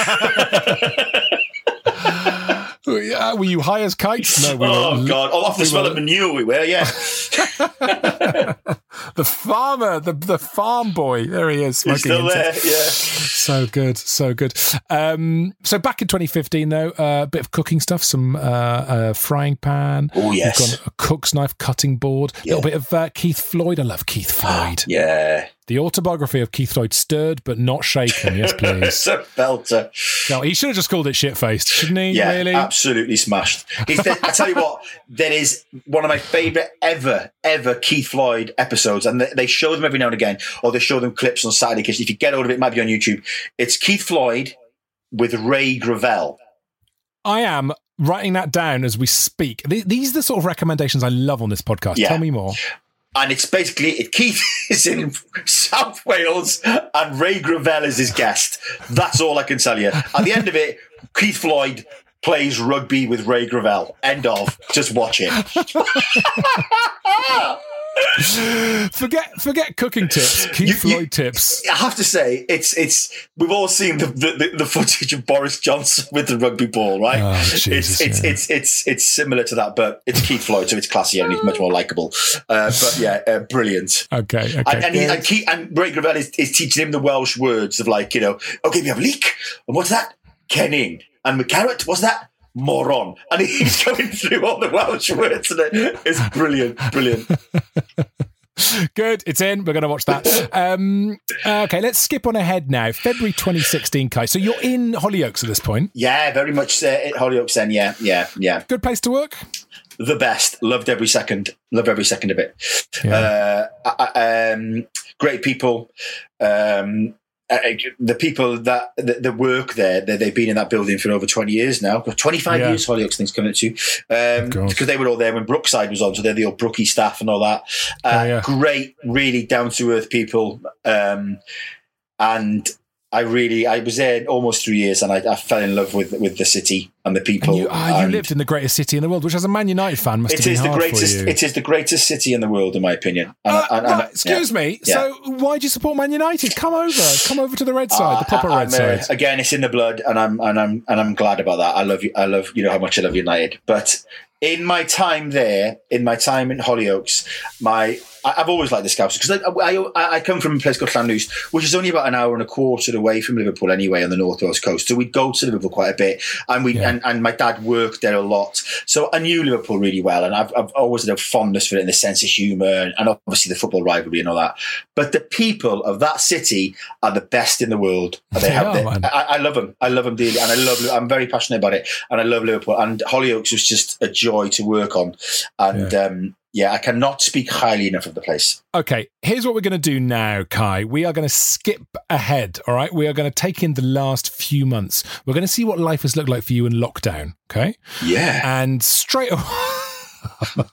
Uh, were you high as kites? No, we Oh, were. God. Oh, off the we smell were- of manure we were, yeah. The farmer, the the farm boy. There he is, He's smoking still there, incense. yeah. So good, so good. Um, so back in twenty fifteen, though, uh, a bit of cooking stuff, some uh, uh, frying pan. Oh, yes. We've got a cook's knife, cutting board. A little bit of uh, Keith Floyd. I love Keith Floyd. Yeah. The autobiography of Keith Floyd, Stirred but Not Shaken. Yes, please. It's a belter. No, he should have just called it Shit-Faced, shouldn't he? Yeah, really? absolutely smashed. He's the, I tell you what, there is one of my favourite ever, ever Keith Floyd episodes, and they, they show them every now and again, or they show them clips on Saturday, because if you get hold of it, it might be on YouTube. It's Keith Floyd with Ray Gravel. I am writing that down as we speak. Th- These are the sort of recommendations I love on this podcast. Yeah. Tell me more. And it's basically, it, Keith is in South Wales and Ray Gravel is his guest. That's all I can tell you. At the end of it, Keith Floyd plays rugby with Ray Gravel. End of. Just watch it. forget forget cooking tips. Keith You- Floyd you- tips. I have to say, it's it's. We've all seen the the, the footage of Boris Johnson with the rugby ball, right? Oh, Jesus, it's it's, yeah. it's it's it's similar to that, but it's Keith Floyd, so it's classier and he's much more likable. Uh, but yeah, uh, brilliant. Okay, okay. And, and, he, and, Keith, and Ray Gravel is, is teaching him the Welsh words of like, you know, okay, we have leek, and what's that? Kenning, and McCarrot, what's that? Moron, and he's going through all the Welsh words, and it, it's brilliant, brilliant. Good, it's in. We're going to watch that. Um, okay, let's skip on ahead now. February twenty sixteen, Kai. So you're in Hollyoaks at this point. Yeah, very much uh, at Hollyoaks then. Yeah, yeah, yeah. Good place to work. The best. Loved every second. Loved every second of it. Yeah. Uh, I, I, um, great people. Um, uh, the people that, that, that work there, they, they've been in that building for over twenty years now. twenty-five Yeah. years, Hollyoaks things coming up to. Um, God. because they were all there when Brookside was on, so they're the old Brookie staff and all that. Uh, Oh, yeah. Great, really down-to-earth people. Um, and I really, I was there almost three years and I, I fell in love with with the city and the people. And you, ah, you and lived in the greatest city in the world, which as a Man United fan must it have been is the hard greatest. for you. It is the greatest city in the world, in my opinion. And, Uh, and- and- right, excuse yeah. me. Yeah. So why do you support Man United? Come over. Come over to the red side, the proper I- red I'm, uh, side. Again, it's in the blood, and I'm and I'm and I'm glad about that. I love you. I love you know how much I love United. But in my time there, in my time in Hollyoaks, my I, I've always liked the Scouts because I, I I come from a place called Llanlwys, which is only about an hour and a quarter away from Liverpool anyway, on the North Wales coast. So we'd go to Liverpool quite a bit, and we Yeah. and, and my dad worked there a lot, so I knew Liverpool really well, and I've I've always had a fondness for it and the sense of humour, and, and obviously the football rivalry and all that. But the people of that city are the best in the world. They, They have are, the- man. I, I love them. I love them dearly, and I love. I'm very passionate about it, and I love Liverpool. And Hollyoaks was just a joy to work on, and yeah, um, yeah I cannot speak highly enough of the place. Okay, here's what we're going to do now, Kai. We are going to skip ahead. All right, we are going to take in the last few months. We're going to see what life has looked like for you in lockdown. Okay, Yeah, and straight away.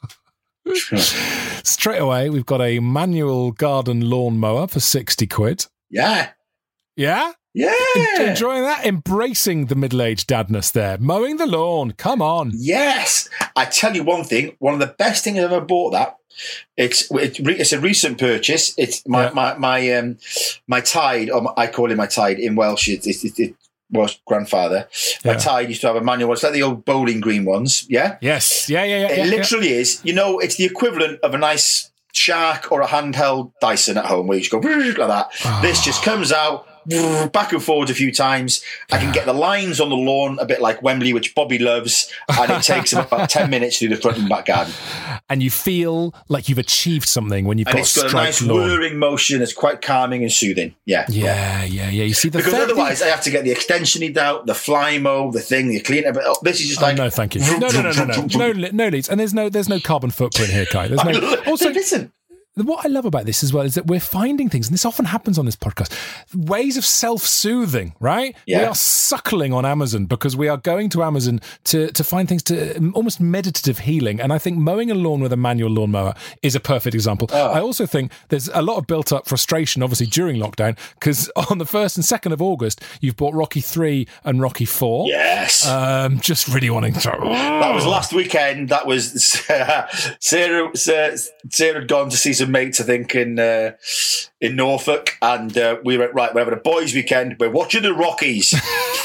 Straight away, we've got a manual garden lawnmower for sixty quid. yeah, Yeah? yeah. Enjoying that? Embracing the middle-aged dadness there. Mowing the lawn. Come on. Yes, I tell you one thing. One of the best things I've ever bought. That it's it's, re- it's a recent purchase. It's my Yeah. my my um my Tide, or my, I call him my Tide in Welsh. It's it, it, it was grandfather. My Yeah. Tide used to have a manual. It's like the old bowling green ones. Yeah. Yes. Yeah, yeah, yeah. It yeah, literally is. You know, it's the equivalent of a nice Shark or a handheld Dyson at home where you just go like that. Oh. This just comes out back and forward a few times. I can get the lines on the lawn a bit like Wembley, which Bobby loves, and it takes about ten minutes to do the front and back garden. yeah. And you feel like you've achieved something when you've And got it's a got a striped nice lawn. whirring motion. It's quite calming and soothing. Yeah. Yeah, yeah, yeah. You see the Because third otherwise, I have to get the extension lead out, the Flymo, the thing, the cleaner. But oh, this is just Oh, like no, thank you. No, no, no, no, no, no, li- no leads, and there's no, there's no carbon footprint here, Kai. There's no. Also, listen. what I love about this as well is that we're finding things, and this often happens on this podcast, ways of self-soothing, right? Yeah. We are suckling on Amazon because we are going to Amazon to, to find things to um, almost meditative healing. And I think mowing a lawn with a manual lawnmower is a perfect example. Oh. I also think there's a lot of built-up frustration, obviously, during lockdown, because on the first and second of August, you've bought Rocky three and Rocky four. Yes. Um, just really wanting to... That was last weekend. That was uh, Sarah. Sarah, Sarah had gone to see some mates, I think, in uh, in Norfolk, and uh, we went right. We're having a boys' weekend. We're watching the Rockies.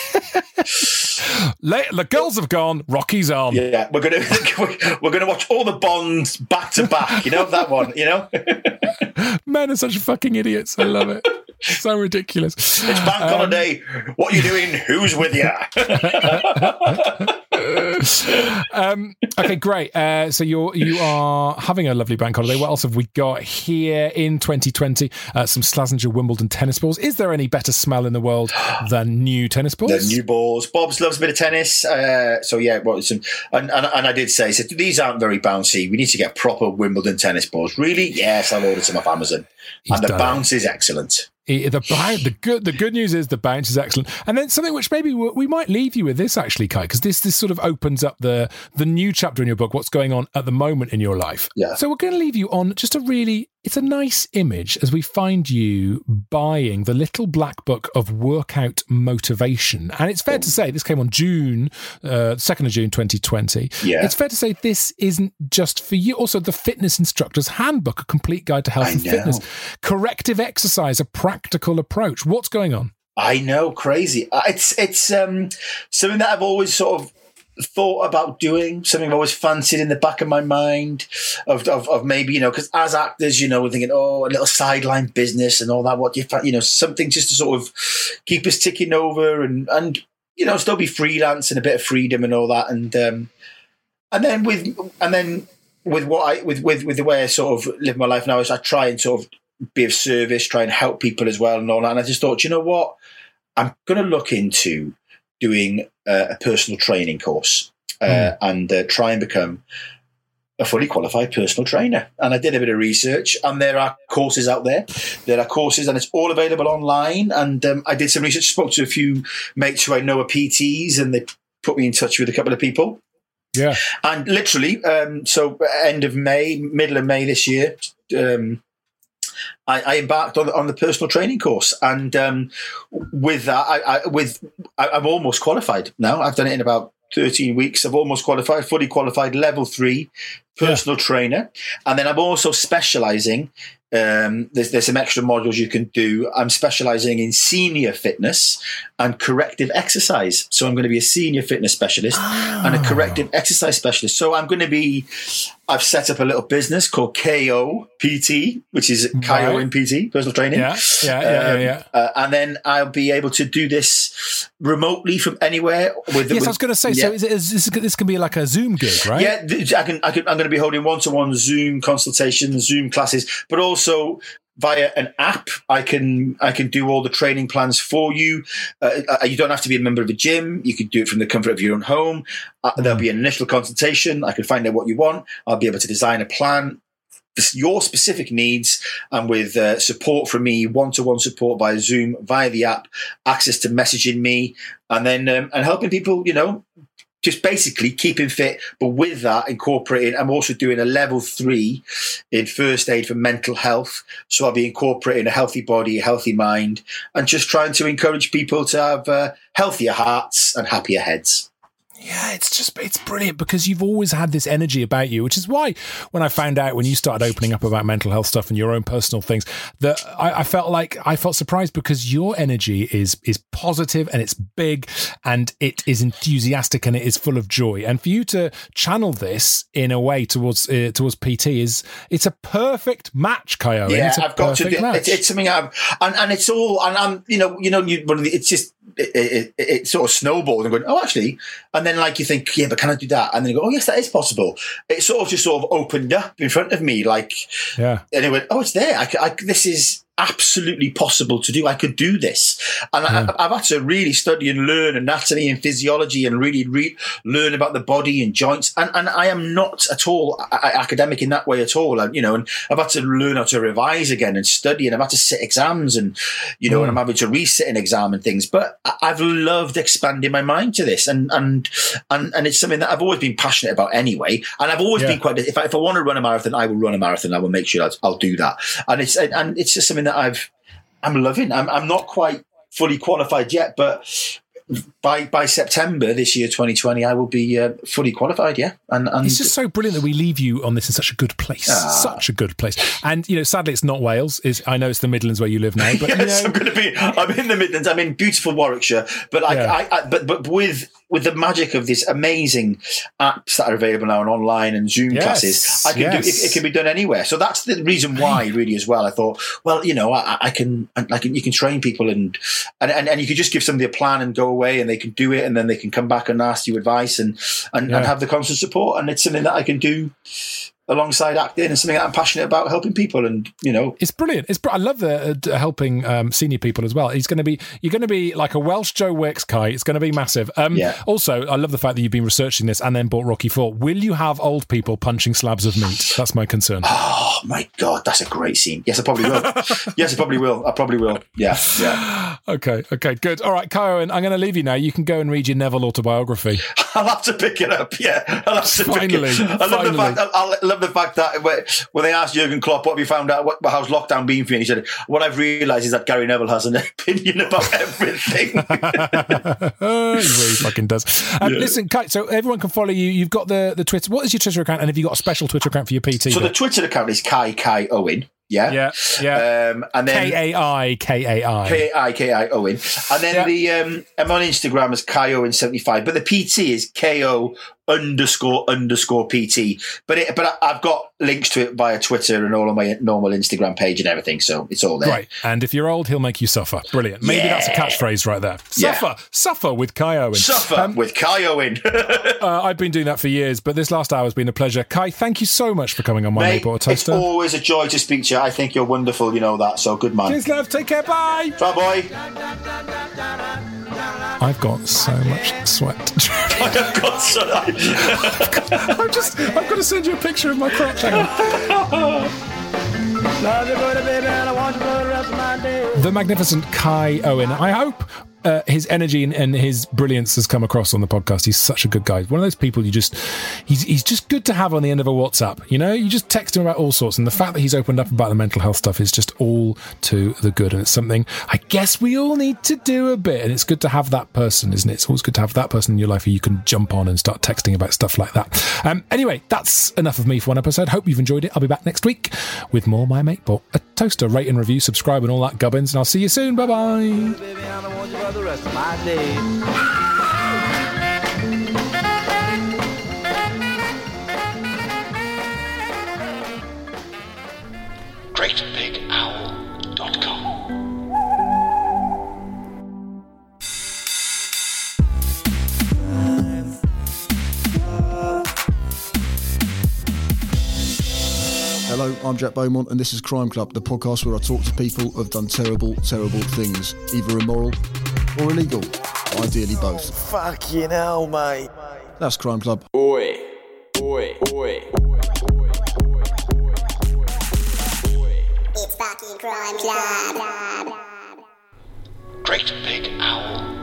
La- the girls have gone, Rocky's on. Yeah, we're gonna we're gonna watch all the Bonds back to back. You know that one. You know, Men are such fucking idiots. I love it. So ridiculous. it's bank Um, holiday. What are you doing? Who's with you? um, okay, great. Uh, so you're you are having a lovely bank holiday. What else have we got here in twenty twenty? Uh, some Slazenger Wimbledon tennis balls. Is there any better smell in the world than new tennis balls? The new balls. Bob's loves a bit of tennis. Uh, so yeah, well, some, and, and and I did say, so these aren't very bouncy. We need to get proper Wimbledon tennis balls. Really? Yes, I'll order some off Amazon. He's and the done it. bounce is excellent. The, the, the good the good news is the bounce is excellent, and then something which maybe we, we might leave you with this actually, Kai, because this this sort of opens up the the new chapter chapter in your book, what's going on at the moment in your life. Yeah. So we're going to leave you on just a really, it's a nice image as we find you buying the little black book of workout motivation. And it's fair to say this came on June, uh, second of June, twenty twenty. Yeah. It's fair to say this isn't just for you. Also, the Fitness Instructor's Handbook, a complete guide to health I and know. fitness. Corrective exercise, a practical approach. What's going on? I know, crazy. Uh, It's it's um, something that I've always sort of thought about doing, something I've always fancied in the back of my mind of of, of maybe, you know, because as actors, you know, we're thinking, oh, a little sideline business and all that. What do you, you know, something just to sort of keep us ticking over and, and you know, still be freelance and a bit of freedom and all that. And um, and then with and then with what I with with with the way I sort of live my life now is I try and sort of be of service, try and help people as well and all that. And I just thought, you know what, I'm going to look into doing uh, a personal training course uh, mm. and uh, try and become a fully qualified personal trainer. And I did a bit of research, and there are courses out there. There are courses, and it's all available online. And um, I did some research, spoke to a few mates who I know are P Ts, and they put me in touch with a couple of people. Yeah. And literally, um, so end of May, middle of May this year, um, I, I embarked on, on the personal training course, and um, with that, I, I, with I, I'm almost qualified now. I've done it in about thirteen weeks. I've almost qualified, fully qualified, level three personal yeah. trainer, and then I'm also specialising. Um, there's there's some extra modules you can do. I'm specialising in senior fitness and corrective exercise. So I'm going to be a senior fitness specialist oh. and a corrective exercise specialist. So I'm going to be. I've set up a little business called K O P T, which is K O in P T, personal training. Yeah, yeah, yeah, um, yeah. yeah. Uh, and then I'll be able to do this remotely from anywhere. With, yes, with, I was going to say. Yeah. So is it, is this, this can be like a Zoom gig, right? Yeah, I can. I can I'm going to be holding one-to-one Zoom consultations, Zoom classes, but also via an app. I can I can do all the training plans for you. Uh, you don't have to be a member of a gym. You can do it from the comfort of your own home. Uh, mm. There'll be an initial consultation. I can find out what you want. I'll be able to design a plan for your specific needs, and with uh, support from me, one-to-one support via Zoom, via the app, access to messaging me, and then um, and helping people, you know, just basically keeping fit, but with that incorporating, I'm also doing a level three in first aid for mental health. So I'll be incorporating a healthy body, a healthy mind, and just trying to encourage people to have uh, healthier hearts and happier heads. Yeah, it's just, it's brilliant because you've always had this energy about you, which is why when I found out when you started opening up about mental health stuff and your own personal things, that I, I felt like I felt surprised because your energy is is positive and it's big and it is enthusiastic and it is full of joy. And for you to channel this in a way towards uh, towards P T is it's a perfect match, Kyo. Yeah, it's a I've got to. Do, it's, it's something I've, and and it's all, and I'm, you know, you know, you, it's just. It, it, it, it sort of snowballed and going, oh, actually, and then like you think, yeah, but can I do that? And then you go, oh, yes, that is possible. It sort of just sort of opened up in front of me, like, yeah. And it went, oh, it's there. I, I, this is absolutely possible to do. I could do this, and yeah. I, I've had to really study and learn anatomy and physiology, and really re- learn about the body and joints. And and I am not at all a- academic in that way at all. And you know, and I've had to learn how to revise again and study, and I've had to sit exams, and you know, mm. and I'm having to resit an exam and things. But I've loved expanding my mind to this, and and and and it's something that I've always been passionate about anyway. And I've always yeah. been quite. If I, if I want to run a marathon, I will run a marathon. I will make sure I'll, I'll do that. And it's and it's just something that I've I'm loving. I'm I'm not quite fully qualified yet, but by by September this year, twenty twenty, I will be uh, fully qualified. Yeah, and, and it's just so brilliant that we leave you on this in such a good place, ah. such a good place. And you know, sadly, it's not Wales. Is I know it's the Midlands where you live now, but yes, you know, I'm going to be. I'm in the Midlands. I'm in beautiful Warwickshire, but I, yeah. I, I but but with. With the magic of these amazing apps that are available now and online and Zoom yes, classes, I can yes. do it, it can be done anywhere. So that's the reason why, really, as well. I thought, well, you know, I, I can, I can, you can train people and, and and and you can just give somebody a plan and go away, and they can do it, and then they can come back and ask you advice and and, yeah. and have the constant support. And it's something that I can do alongside acting and something that I'm passionate about, helping people. And, you know. It's brilliant. It's br- I love the uh, helping um, senior people as well. He's going to be, you're going to be like a Welsh Joe Wicks, Kai. It's going to be massive. Um, yeah. Also, I love the fact that you've been researching this and then bought Rocky four. Will you have old people punching slabs of meat? That's my concern. Oh, my God. That's a great scene. Yes, I probably will. yes, I probably will. I probably will. Yeah. Yeah. Okay. Okay. Good. All right, Kai Owen, I'm going to leave you now. You can go and read your Neville autobiography. I'll have to pick it up. Yeah. I'll have to Finally. pick it up. I love Finally. the fact, I, I love the fact that when they asked Jurgen Klopp, what have you found out, what, how's lockdown been for you? And he said, what I've realised is that Gary Neville has an opinion about everything. He really fucking does. Um, Yeah. Listen, Kai, so everyone can follow you. You've got the, the Twitter. What is your Twitter account? And have you got a special Twitter account for your P T? So the Twitter account is Kai Kai Owen. Yeah. Yeah. Yeah. Um, and then K A I K A I. K A I K I Owen. And then Yeah. the um, I'm on Instagram as Kai Owen seventy-five, but the P T is K O underscore underscore P T. But it, but I've got links to it via Twitter and all on my normal Instagram page and everything, so it's all there. Right. And if you're old, he'll make you suffer. Brilliant. Maybe Yeah. that's a catchphrase right there. Yeah. Suffer. Suffer with Kai Owen. Suffer Um, with Kai Owen. uh, I've been doing that for years, but this last hour has been a pleasure. Kai, thank you so much for coming on My Mate Mate, Bought a it's Toaster. always a joy to speak to you. I think you're wonderful, you know that, so good man. Cheers, love. Take care. Bye. Bye, boy. I've got so much sweat. I've got so I'm just, I've got to send you a picture of my crotch. Hang on. The magnificent Kai Owen. I hope uh, his energy and, and his brilliance has come across on the podcast. He's such a good guy. One of those people you just, he's he's just good to have on the end of a WhatsApp. You know, you just text him about all sorts. And the fact that he's opened up about the mental health stuff is just all to the good. And it's something I guess we all need to do a bit. And it's good to have that person, isn't it? It's always good to have that person in your life who you can jump on and start texting about stuff like that. Um, anyway, that's enough of me for one episode. Hope you've enjoyed it. I'll be back next week with more My Mate Bought a Toaster. Rate and review, subscribe and all that gubbins. And I'll see you soon. Bye-bye. Baby, I don't want you for the rest of my days. great big owl dot com. Hello, I'm Jack Beaumont, and this is Crime Club, the podcast where I talk to people who have done terrible, terrible things, either immoral or illegal, ideally both. Fucking hell, mate. That's Crime Club. Oi. Oi. Oi. It's fucking Crime Club. great big owl